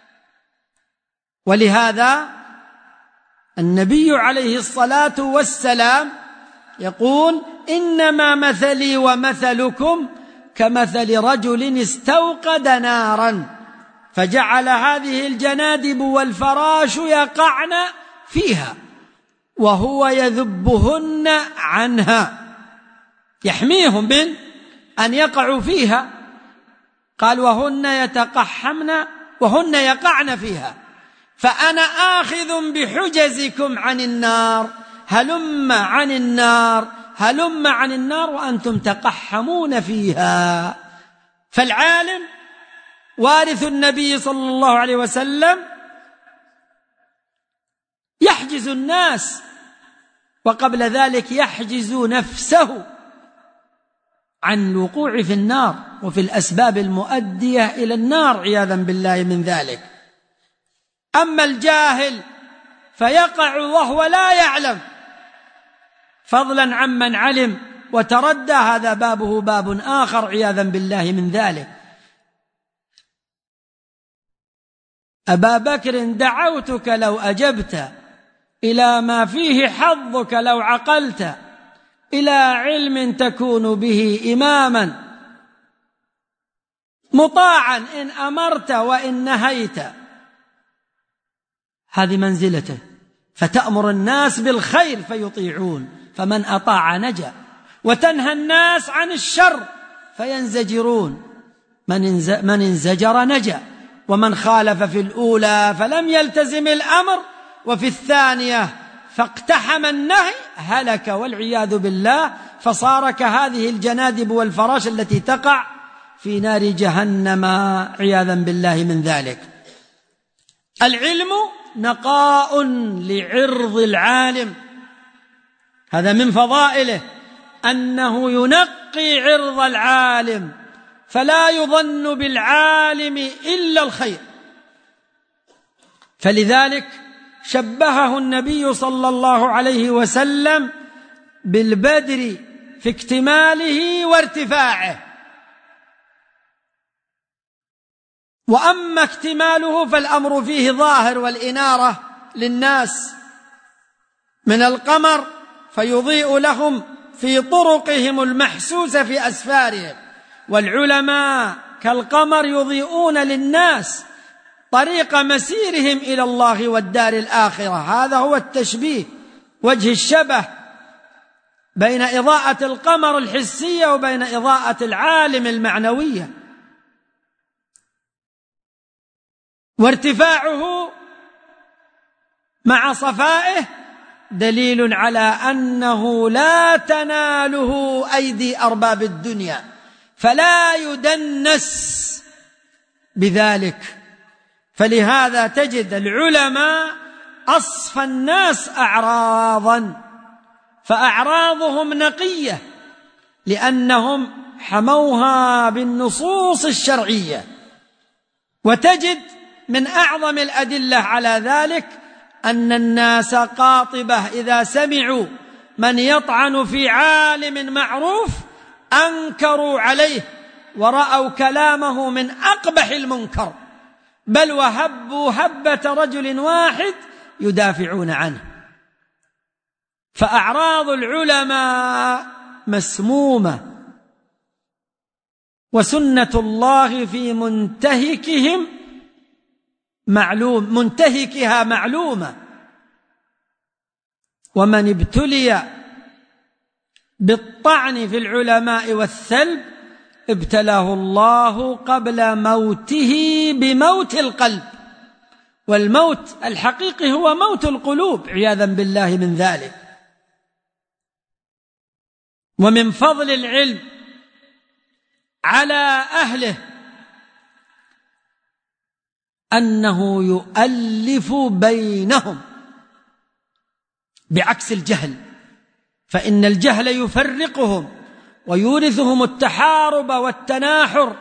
ولهذا النبي عليه الصلاة والسلام يقول: إنما مثلي ومثلكم كمثل رجل استوقد نارا فجعل هذه الجنادب والفراش يقعن فيها وهو يذبهن عنها، يحميهم من أن يقعوا فيها. قال: وهن يتقحمن وهن يقعن فيها، فأنا آخذ بحجزكم عن النار، هلم عن النار هلم عن النار وأنتم تقحمون فيها. فالعالم وارث النبي صلى الله عليه وسلم يحجز الناس، وقبل ذلك يحجز نفسه عن الوقوع في النار وفي الأسباب المؤدية إلى النار عياذا بالله من ذلك. أما الجاهل فيقع وهو لا يعلم، فضلا عمن علم وتردى، هذا بابه باب آخر عياذا بالله من ذلك. أبا بكر دعوتك لو أجبت، إلى ما فيه حظك لو عقلت، إلى علم تكون به إماما مطاعا إن أمرت وإن نهيت. هذه منزلته، فتأمر الناس بالخير فيطيعون، فمن أطاع نجا، وتنهى الناس عن الشر فينزجرون، من انزجر نجا، ومن خالف في الأولى فلم يلتزم الأمر وفي الثانية فاقتحم النهي هلك والعياذ بالله، فصار كهذه الجنادب والفراش التي تقع في نار جهنم عياذا بالله من ذلك. العلم نقاء لعرض العالم، هذا من فضائله أنه ينقي عرض العالم، فلا يظن بالعالم إلا الخير. فلذلك شبهه النبي صلى الله عليه وسلم بالبدر في اكتماله وارتفاعه. وأما اكتماله فالأمر فيه ظاهر، والإنارة للناس من القمر فيضيء لهم في طرقهم المحسوسة في أسفارهم، والعلماء كالقمر يضيئون للناس طريق مسيرهم إلى الله والدار الآخرة. هذا هو التشبيه، وجه الشبه بين إضاءة القمر الحسية وبين إضاءة العالم المعنوية، وارتفاعه مع صفائه دليل على أنه لا تناله أيدي أرباب الدنيا، فلا يدنس بذلك. فلهذا تجد العلماء أصفى الناس أعراضا، فأعراضهم نقية لأنهم حموها بالنصوص الشرعية. وتجد من أعظم الأدلة على ذلك أن الناس قاطبة إذا سمعوا من يطعن في عالم معروف أنكروا عليه ورأوا كلامه من أقبح المنكر، بل وهبوا هبة رجل واحد يدافعون عنه. فأعراض العلماء مسمومة، وسنة الله في منتهكهم معلوم منتهكها معلومة. ومن ابتلي بالطعن في العلماء والثلب ابتلاه الله قبل موته بموت القلب، والموت الحقيقي هو موت القلوب عياذا بالله من ذلك. ومن فضل العلم على أهله أنه يؤلف بينهم بعكس الجهل، فإن الجهل يفرقهم ويورثهم التحارب والتناحر.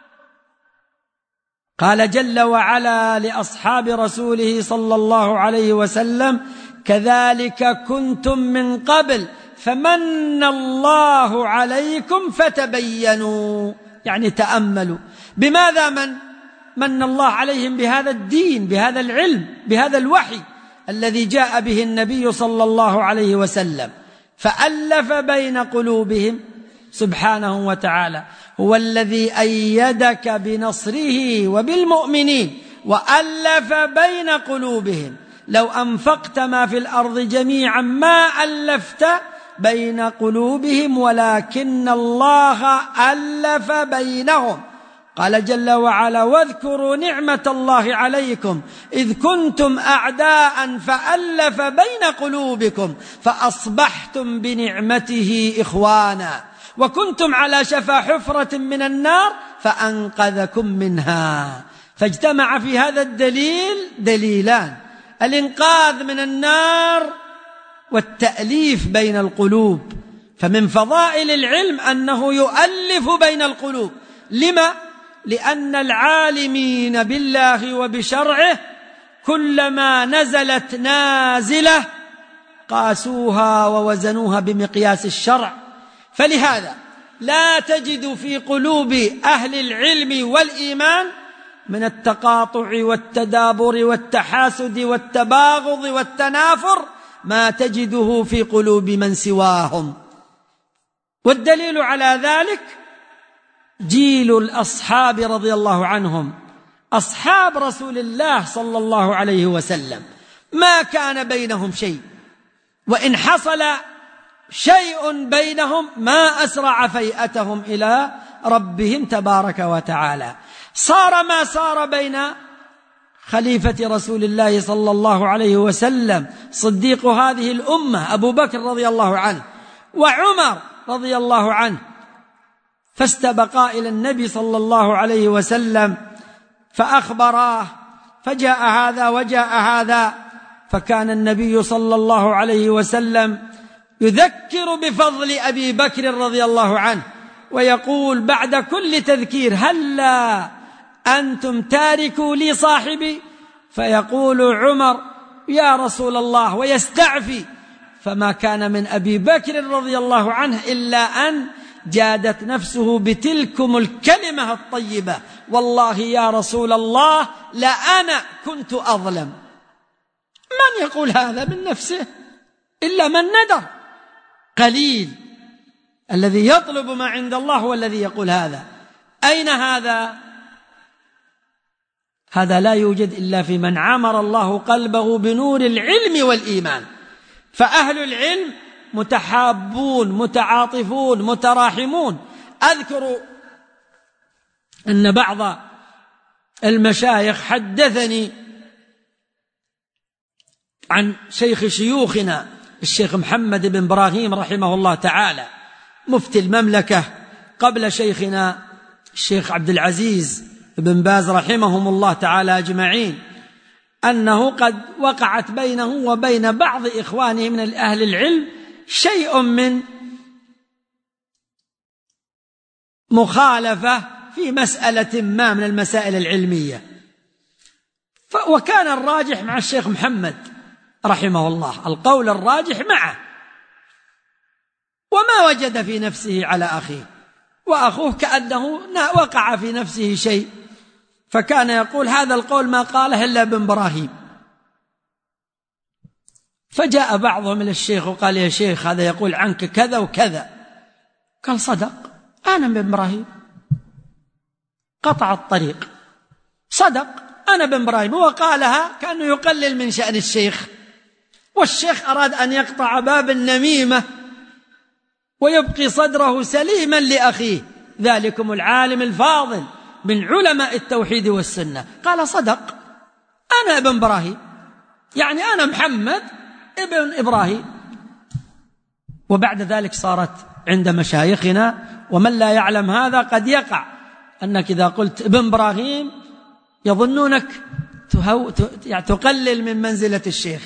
قال جل وعلا لأصحاب رسوله صلى الله عليه وسلم: كذلك كنتم من قبل فمن الله عليكم فتبينوا، يعني تأملوا. بماذا من؟ من الله عليهم بهذا الدين، بهذا العلم، بهذا الوحي الذي جاء به النبي صلى الله عليه وسلم، فألف بين قلوبهم سبحانه وتعالى. هو الذي أيدك بنصره وبالمؤمنين وألف بين قلوبهم، لو أنفقت ما في الأرض جميعا ما ألفت بين قلوبهم ولكن الله ألف بينهم. قال جل وعلا: واذكروا نعمة الله عليكم إذ كنتم أعداء فألف بين قلوبكم فأصبحتم بنعمته إخوانا وكنتم على شفا حفرة من النار فأنقذكم منها. فاجتمع في هذا الدليل دليلان: الإنقاذ من النار والتأليف بين القلوب. فمن فضائل العلم أنه يؤلف بين القلوب. لما؟ لأن العالمين بالله وبشرعه كلما نزلت نازلة قاسوها ووزنوها بمقياس الشرع. فلهذا لا تجد في قلوب أهل العلم والإيمان من التقاطع والتدابر والتحاسد والتباغض والتنافر ما تجده في قلوب من سواهم. والدليل على ذلك جيل الأصحاب رضي الله عنهم، أصحاب رسول الله صلى الله عليه وسلم، ما كان بينهم شيء، وإن حصل شيء بينهم ما أسرع فيئتهم إلى ربهم تبارك وتعالى. صار ما صار بين خليفة رسول الله صلى الله عليه وسلم صديق هذه الأمة أبو بكر رضي الله عنه وعمر رضي الله عنه، فاستبقا إلى النبي صلى الله عليه وسلم فأخبراه، فجاء هذا وجاء هذا، فكان النبي صلى الله عليه وسلم يذكر بفضل أبي بكر رضي الله عنه ويقول بعد كل تذكير: هلا أنتم تاركوا لي صاحبي؟ فيقول عمر: يا رسول الله، ويستعفي. فما كان من أبي بكر رضي الله عنه إلا أن جادت نفسه بتلكم الكلمة الطيبة: والله يا رسول الله لأنا كنت أظلم. من يقول هذا من نفسه إلا من ندر، قليل الذي يطلب ما عند الله هو الذي يقول هذا. أين هذا؟ هذا لا يوجد إلا في من عمر الله قلبه بنور العلم والإيمان. فأهل العلم متحابون متعاطفون متراحمون. أذكر أن بعض المشايخ حدثني عن شيخ شيوخنا الشيخ محمد بن إبراهيم رحمه الله تعالى مفتي المملكة قبل شيخنا الشيخ عبد العزيز بن باز رحمهم الله تعالى أجمعين، أنه قد وقعت بينه وبين بعض إخوانه من أهل العلم شيء من مخالفة في مسألة ما من المسائل العلمية، وكان الراجح مع الشيخ محمد رحمه الله، القول الراجح معه، وما وجد في نفسه على أخيه، وأخوه كأنه وقع في نفسه شيء، فكان يقول هذا القول ما قاله إلا ابن إبراهيم. فجاء بعضهم إلى الشيخ وقال يا شيخ هذا يقول عنك كذا وكذا. قال صدق، أنا ابن إبراهيم. قطع الطريق، صدق أنا ابن إبراهيم. هو قالها كأنه يقلل من شأن الشيخ، والشيخ أراد أن يقطع باب النميمة ويبقي صدره سليما لأخيه، ذلكم العالم الفاضل من علماء التوحيد والسنة. قال صدق أنا ابن إبراهيم، يعني أنا محمد ابن إبراهيم. وبعد ذلك صارت عند مشايخنا، ومن لا يعلم هذا قد يقع أنك إذا قلت ابن إبراهيم يظنونك تقلل من منزلة الشيخ،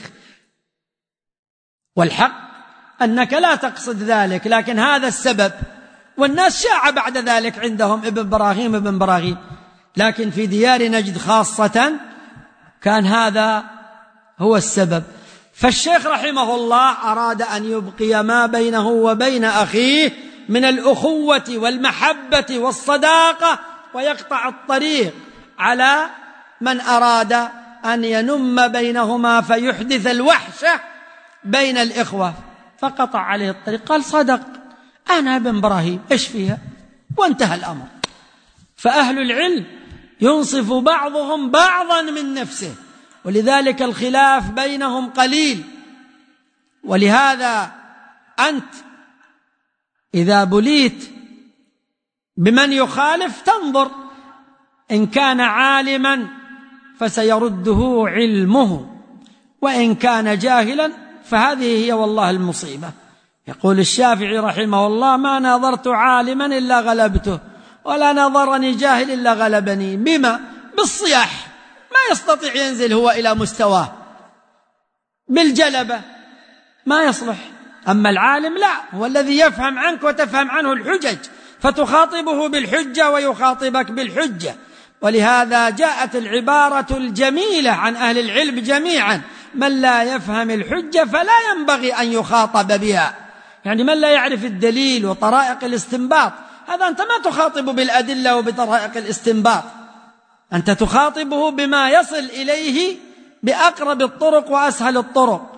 والحق أنك لا تقصد ذلك، لكن هذا السبب، والناس شاع بعد ذلك عندهم ابن إبراهيم ابن إبراهيم، لكن في ديار نجد خاصة كان هذا هو السبب. فالشيخ رحمه الله أراد أن يبقي ما بينه وبين أخيه من الأخوة والمحبة والصداقة، ويقطع الطريق على من أراد أن ينم بينهما فيحدث الوحشة بين الإخوة، فقطع عليه الطريق. قال صدق أنا ابن إبراهيم، إيش فيها؟ وانتهى الأمر. فأهل العلم ينصف بعضهم بعضا من نفسه، ولذلك الخلاف بينهم قليل. ولهذا أنت إذا بليت بمن يخالف تنظر، إن كان عالما فسيرده علمه، وإن كان جاهلا فهذه هي والله المصيبة. يقول الشافعي رحمه الله ما ناظرت عالما إلا غلبته، ولا ناظرني جاهل إلا غلبني. بما؟ بالصياح، ما يستطيع ينزل هو إلى مستواه، بالجلبة ما يصلح. أما العالم لا، هو الذي يفهم عنك وتفهم عنه الحجج، فتخاطبه بالحجة ويخاطبك بالحجة. ولهذا جاءت العبارة الجميلة عن أهل العلم جميعا: من لا يفهم الحجة فلا ينبغي أن يخاطب بها. يعني من لا يعرف الدليل وطرائق الاستنباط، هذا أنت ما تخاطب بالأدلة وبطرائق الاستنباط، أنت تخاطبه بما يصل إليه بأقرب الطرق وأسهل الطرق.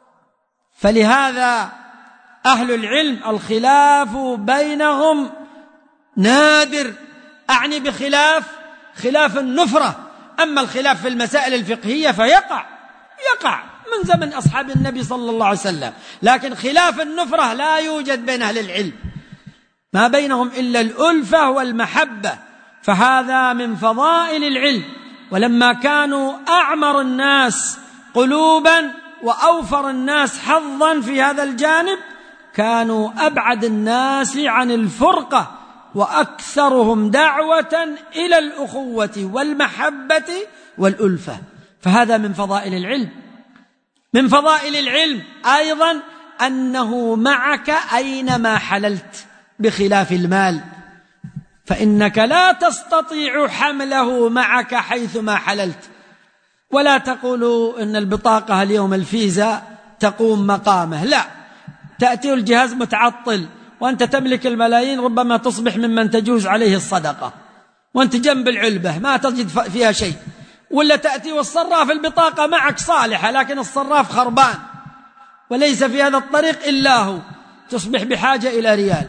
فلهذا أهل العلم الخلاف بينهم نادر، أعني بخلاف خلاف النفرة. أما الخلاف في المسائل الفقهية فيقع يقع من زمن أصحاب النبي صلى الله عليه وسلم، لكن خلاف النفرة لا يوجد بين أهل العلم، ما بينهم إلا الألفة والمحبة. فهذا من فضائل العلم. ولما كانوا أعمر الناس قلوبا وأوفر الناس حظا في هذا الجانب، كانوا أبعد الناس عن الفرقة وأكثرهم دعوة إلى الأخوة والمحبة والألفة. فهذا من فضائل العلم. من فضائل العلم أيضا أنه معك أينما حللت، بخلاف المال، فإنك لا تستطيع حمله معك حيثما حللت. ولا تقولوا إن البطاقة اليوم الفيزا تقوم مقامه، لا، تأتي الجهاز متعطل وأنت تملك الملايين، ربما تصبح ممن تجوز عليه الصدقة وأنت جنب العلبة ما تجد فيها شيء. ولا تأتي والصراف البطاقة معك صالحة لكن الصراف خربان وليس في هذا الطريق إلا هو، تصبح بحاجة إلى ريال.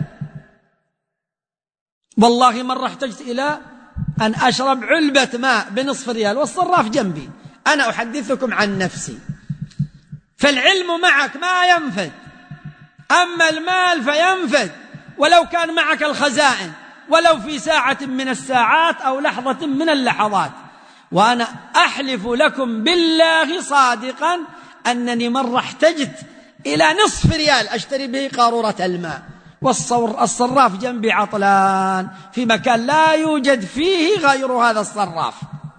والله مرة احتجت إلى أن أشرب علبة ماء بنصف ريال والصراف جنبي. أنا أحدثكم عن نفسي. فالعلم معك ما ينفد، أما المال فينفد ولو كان معك الخزائن، ولو في ساعة من الساعات أو لحظة من اللحظات. وأنا أحلف لكم بالله صادقا أنني مرة احتجت إلى نصف ريال أشتري به قارورة الماء، والصراف جنبي عطلان في مكان لا يوجد فيه غير هذا الصراف،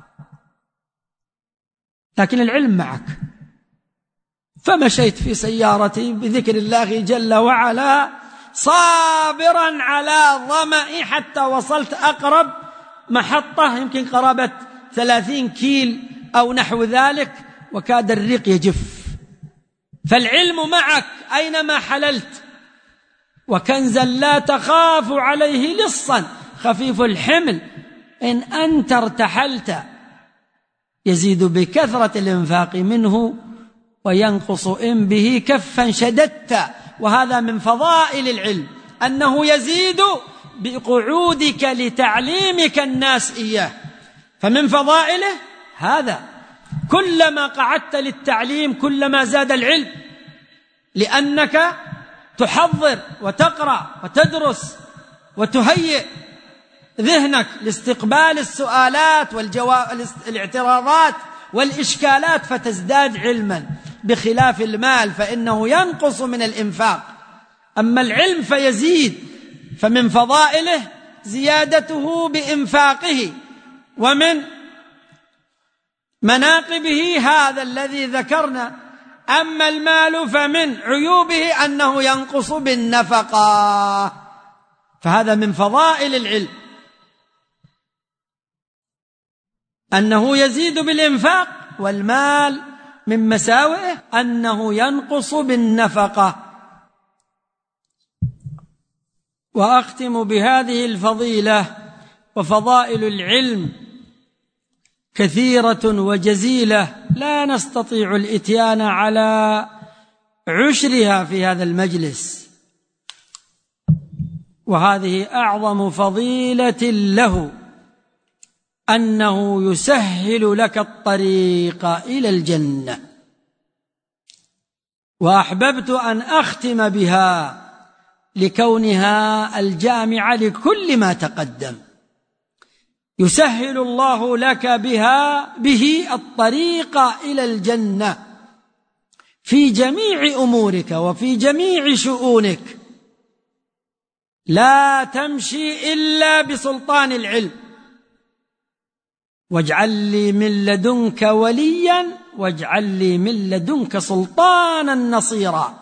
لكن العلم معك. فمشيت في سيارتي بذكر الله جل وعلا صابرا على ظمئي حتى وصلت أقرب محطة يمكن قرابة ثلاثين كيل أو نحو ذلك، وكاد الريق يجف. فالعلم معك أينما حللت، وكنزا لا تخاف عليه لصا خفيف الحمل إن أنت ارتحلت، يزيد بكثرة الإنفاق منه وينقص إن به كفا شددت. وهذا من فضائل العلم أنه يزيد بقعودك لتعليمك الناس إياه، فمن فضائله هذا، كلما قعدت للتعليم كلما زاد العلم، لأنك تحضر وتقرأ وتدرس وتهيئ ذهنك لاستقبال السؤالات والاعتراضات والإشكالات فتزداد علما، بخلاف المال فإنه ينقص من الإنفاق. أما العلم فيزيد، فمن فضائله زيادته بإنفاقه. ومن مناقبه هذا الذي ذكرنا. أما المال فمن عيوبه أنه ينقص بالنفقة، فهذا من فضائل العلم أنه يزيد بالإنفاق، والمال من مساوئه أنه ينقص بالنفقة. وأختم بهذه الفضيلة. وفضائل العلم كثيرة وجزيلة لا نستطيع الإتيان على عشرها في هذا المجلس، وهذه أعظم فضيلة له أنه يسهل لك الطريق إلى الجنة. وأحببت أن أختم بها لكونها الجامعة لكل ما تقدم. يسهل الله لك بها به الطريق إلى الجنة في جميع أمورك وفي جميع شؤونك. لا تمشي إلا بسلطان العلم. واجعل لي من لدنك وليا واجعل لي من لدنك سلطانا نصيرا.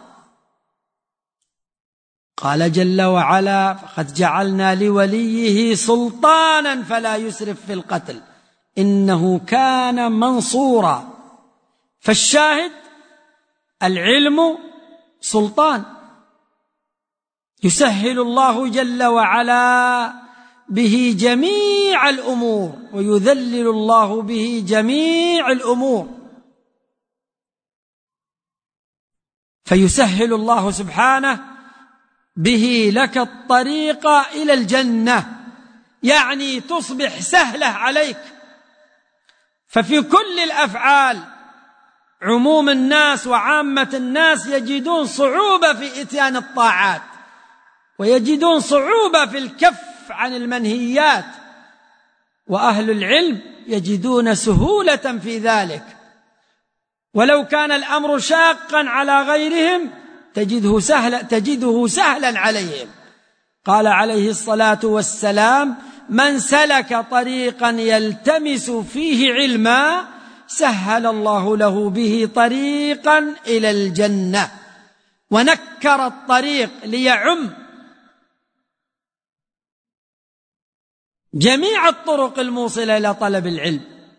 قال جل وعلا: فقد جعلنا لوليه سلطانا فلا يسرف في القتل إنه كان منصورا. فالشاهد العلم سلطان يسهل الله جل وعلا به جميع الأمور، ويذلل الله به جميع الأمور. فيسهل الله سبحانه به لك الطريق إلى الجنة، يعني تصبح سهلة عليك. ففي كل الأفعال عموم الناس وعامة الناس يجدون صعوبة في إتيان الطاعات، ويجدون صعوبة في الكف عن المنهيات، وأهل العلم يجدون سهولة في ذلك. ولو كان الأمر شاقا على غيرهم تجده سهلا تجده سهلا عليهم. قال عليه الصلاة والسلام: من سلك طريقا يلتمس فيه علما سهل الله له به طريقا إلى الجنة. ونكر الطريق ليعم جميع الطرق الموصلة إلى طلب العلم،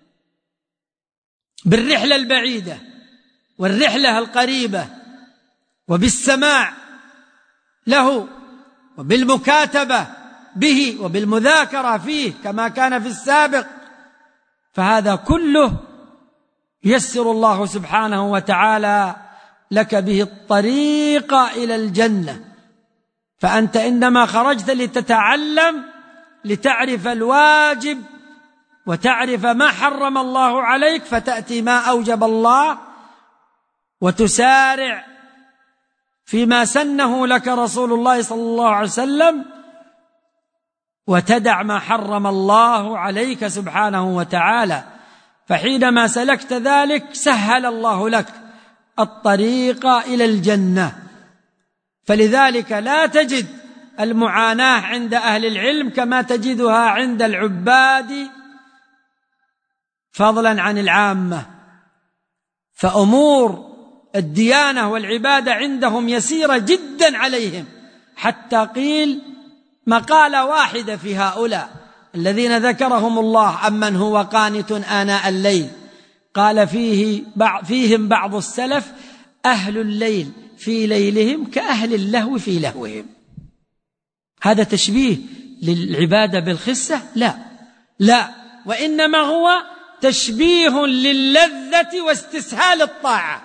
بالرحلة البعيدة والرحلة القريبة، وبالسماع له، وبالمكاتبة به، وبالمذاكرة فيه كما كان في السابق. فهذا كله يسر الله سبحانه وتعالى لك به الطريق إلى الجنة. فأنت إنما خرجت لتتعلم، لتعرف الواجب وتعرف ما حرم الله عليك، فتأتي ما أوجب الله وتسارع فيما سنه لك رسول الله صلى الله عليه وسلم، وتدع ما حرم الله عليك سبحانه وتعالى. فحينما سلكت ذلك سهل الله لك الطريق إلى الجنة. فلذلك لا تجد المعاناة عند أهل العلم كما تجدها عند العباد فضلا عن العامة. فأمور الديانة والعبادة عندهم يسيرة جدا عليهم، حتى قيل مقالة واحدة في هؤلاء الذين ذكرهم الله أمن هو قانت آناء الليل، قال فيه فيهم بعض السلف: أهل الليل في ليلهم كأهل اللهو في لهوهم. هذا تشبيه للعبادة بالخسة؟ لا لا، وإنما هو تشبيه للذة واستسهال الطاعة.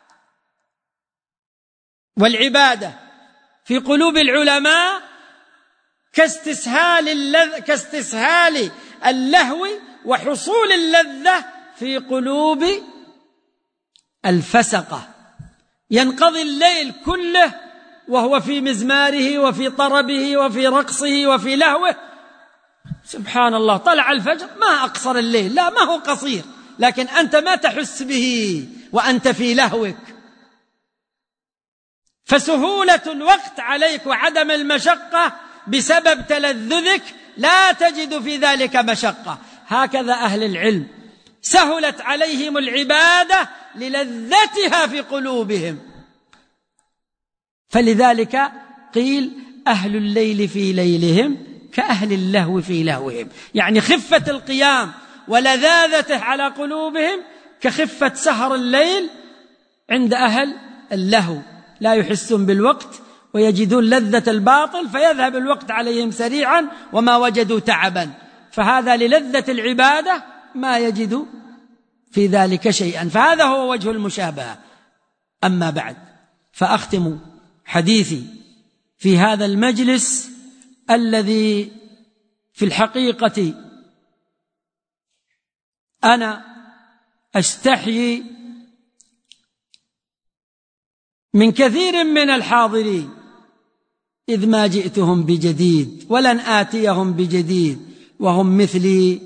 والعبادة في قلوب العلماء كاستسهال اللذ... كاستسهال اللهو وحصول اللذة في قلوب الفسقة. ينقضي الليل كله وهو في مزماره وفي طربه وفي رقصه وفي لهوه. سبحان الله، طلع الفجر ما أقصر الليل، لا ما هو قصير، لكن أنت ما تحس به وأنت في لهوك. فسهولة الوقت عليك وعدم المشقة بسبب تلذذك لا تجد في ذلك مشقة. هكذا أهل العلم سهلت عليهم العبادة للذتها في قلوبهم. فلذلك قيل أهل الليل في ليلهم كأهل اللهو في لهوهم، يعني خفة القيام ولذاذته على قلوبهم كخفة سهر الليل عند أهل اللهو، لا يحسون بالوقت ويجدون لذة الباطل فيذهب الوقت عليهم سريعا وما وجدوا تعبا. فهذا للذة العبادة ما يجد في ذلك شيئا، فهذا هو وجه المشابهة. أما بعد، فأختم حديثي في هذا المجلس الذي في الحقيقة أنا أستحيي من كثير من الحاضرين، إذ ما جئتهم بجديد ولن آتيهم بجديد وهم مثلي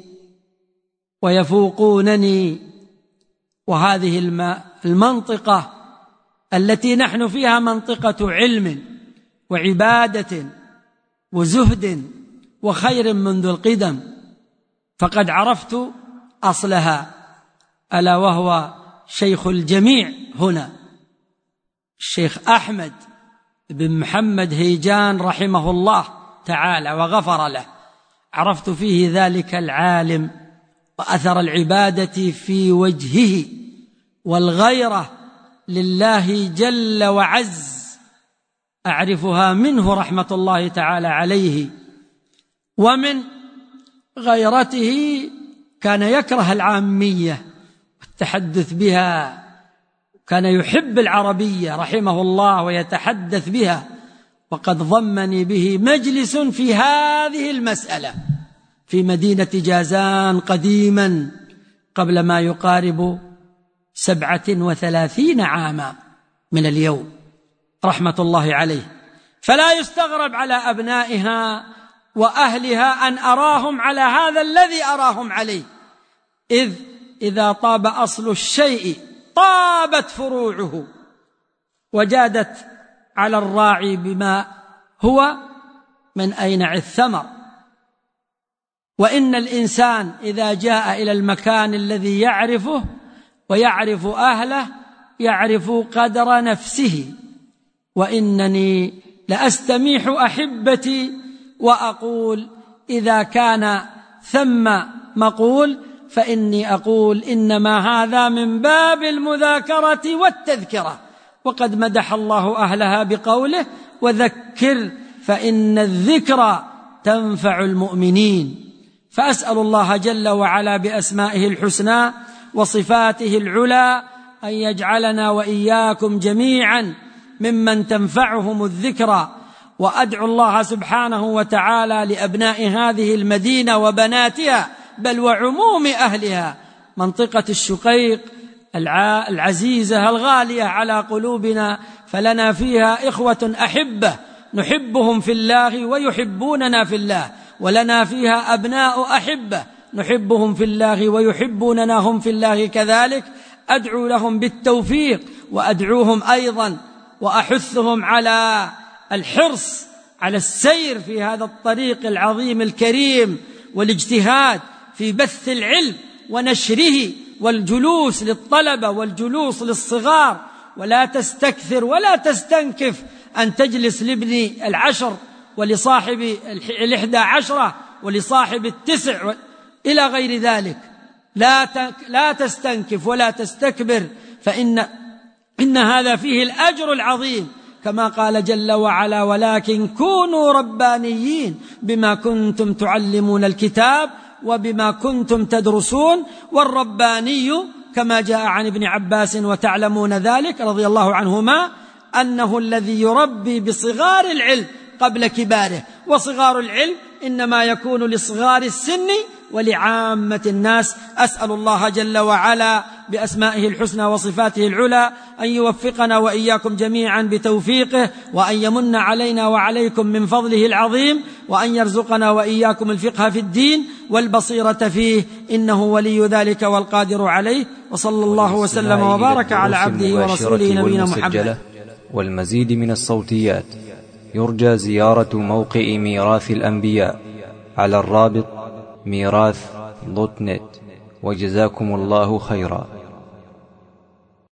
ويفوقونني. وهذه المنطقة التي نحن فيها منطقة علم وعبادة وزهد وخير منذ القدم، فقد عرفت أصلها، ألا وهو شيخ الجميع هنا الشيخ أحمد بن محمد هيجان رحمه الله تعالى وغفر له. عرفت فيه ذلك العالم وأثر العبادة في وجهه والغيرة لله جل وعز، أعرفها منه رحمة الله تعالى عليه. ومن غيرته كان يكره العامية والتحدث بها، كان يحب العربية رحمه الله ويتحدث بها. وقد ضمني به مجلس في هذه المسألة في مدينة جازان قديما قبل ما يقارب سبعة وثلاثين عاما من اليوم رحمة الله عليه. فلا يستغرب على أبنائها وأهلها أن أراهم على هذا الذي أراهم عليه، إذ إذا طاب أصل الشيء طابت فروعه وجادت على الراعي بما هو من أينع الثمر. وإن الإنسان إذا جاء إلى المكان الذي يعرفه ويعرف أهله يعرف قدر نفسه. وإنني لأستميح أحبتي وأقول إذا كان ثم مقول فإني أقول إنما هذا من باب المذاكرة والتذكرة. وقد مدح الله أهلها بقوله: وذكر فإن الذكرى تنفع المؤمنين. فأسأل الله جل وعلا بأسمائه الحسنى وصفاته العلى أن يجعلنا وإياكم جميعا ممن تنفعهم الذكرى. وأدعو الله سبحانه وتعالى لأبناء هذه المدينة وبناتها بل وعموم أهلها، منطقة الشقيق العزيزة الغالية على قلوبنا فلنا فيها إخوة أحبة نحبهم في الله ويحبوننا في الله، ولنا فيها أبناء أحبة نحبهم في الله ويحبوننا هم في الله كذلك. أدعو لهم بالتوفيق، وأدعوهم أيضا وأحثهم على الحرص على السير في هذا الطريق العظيم الكريم، والاجتهاد في بث العلم ونشره، والجلوس للطلبة والجلوس للصغار، ولا تستكثر ولا تستنكف أن تجلس لابن العشر ولصاحب الإحدى عشرة ولصاحب التسع إلى غير ذلك. لا لا تستنكف ولا تستكبر، فإن إن هذا فيه الأجر العظيم، كما قال جل وعلا: ولكن كونوا ربانيين بما كنتم تعلمون الكتاب وبما كنتم تدرسون. والرباني كما جاء عن ابن عباس وتعلمون ذلك رضي الله عنهما أنه الذي يربي بصغار العلم قبل كباره، وصغار العلم إنما يكون لصغار السن ولعامة الناس. أسأل الله جل وعلا بأسمائه الحسنى وصفاته العلى أن يوفقنا وإياكم جميعا بتوفيقه، وأن يمن علينا وعليكم من فضله العظيم، وأن يرزقنا وإياكم الفقه في الدين والبصيرة فيه، إنه ولي ذلك والقادر عليه. وصلى الله وسلم وبارك على عبده ورسوله نبينا محمد. والمزيد من الصوتيات يرجى زيارة موقع ميراث الأنبياء على الرابط ميراث دوت نت. وجزاكم الله خيرا.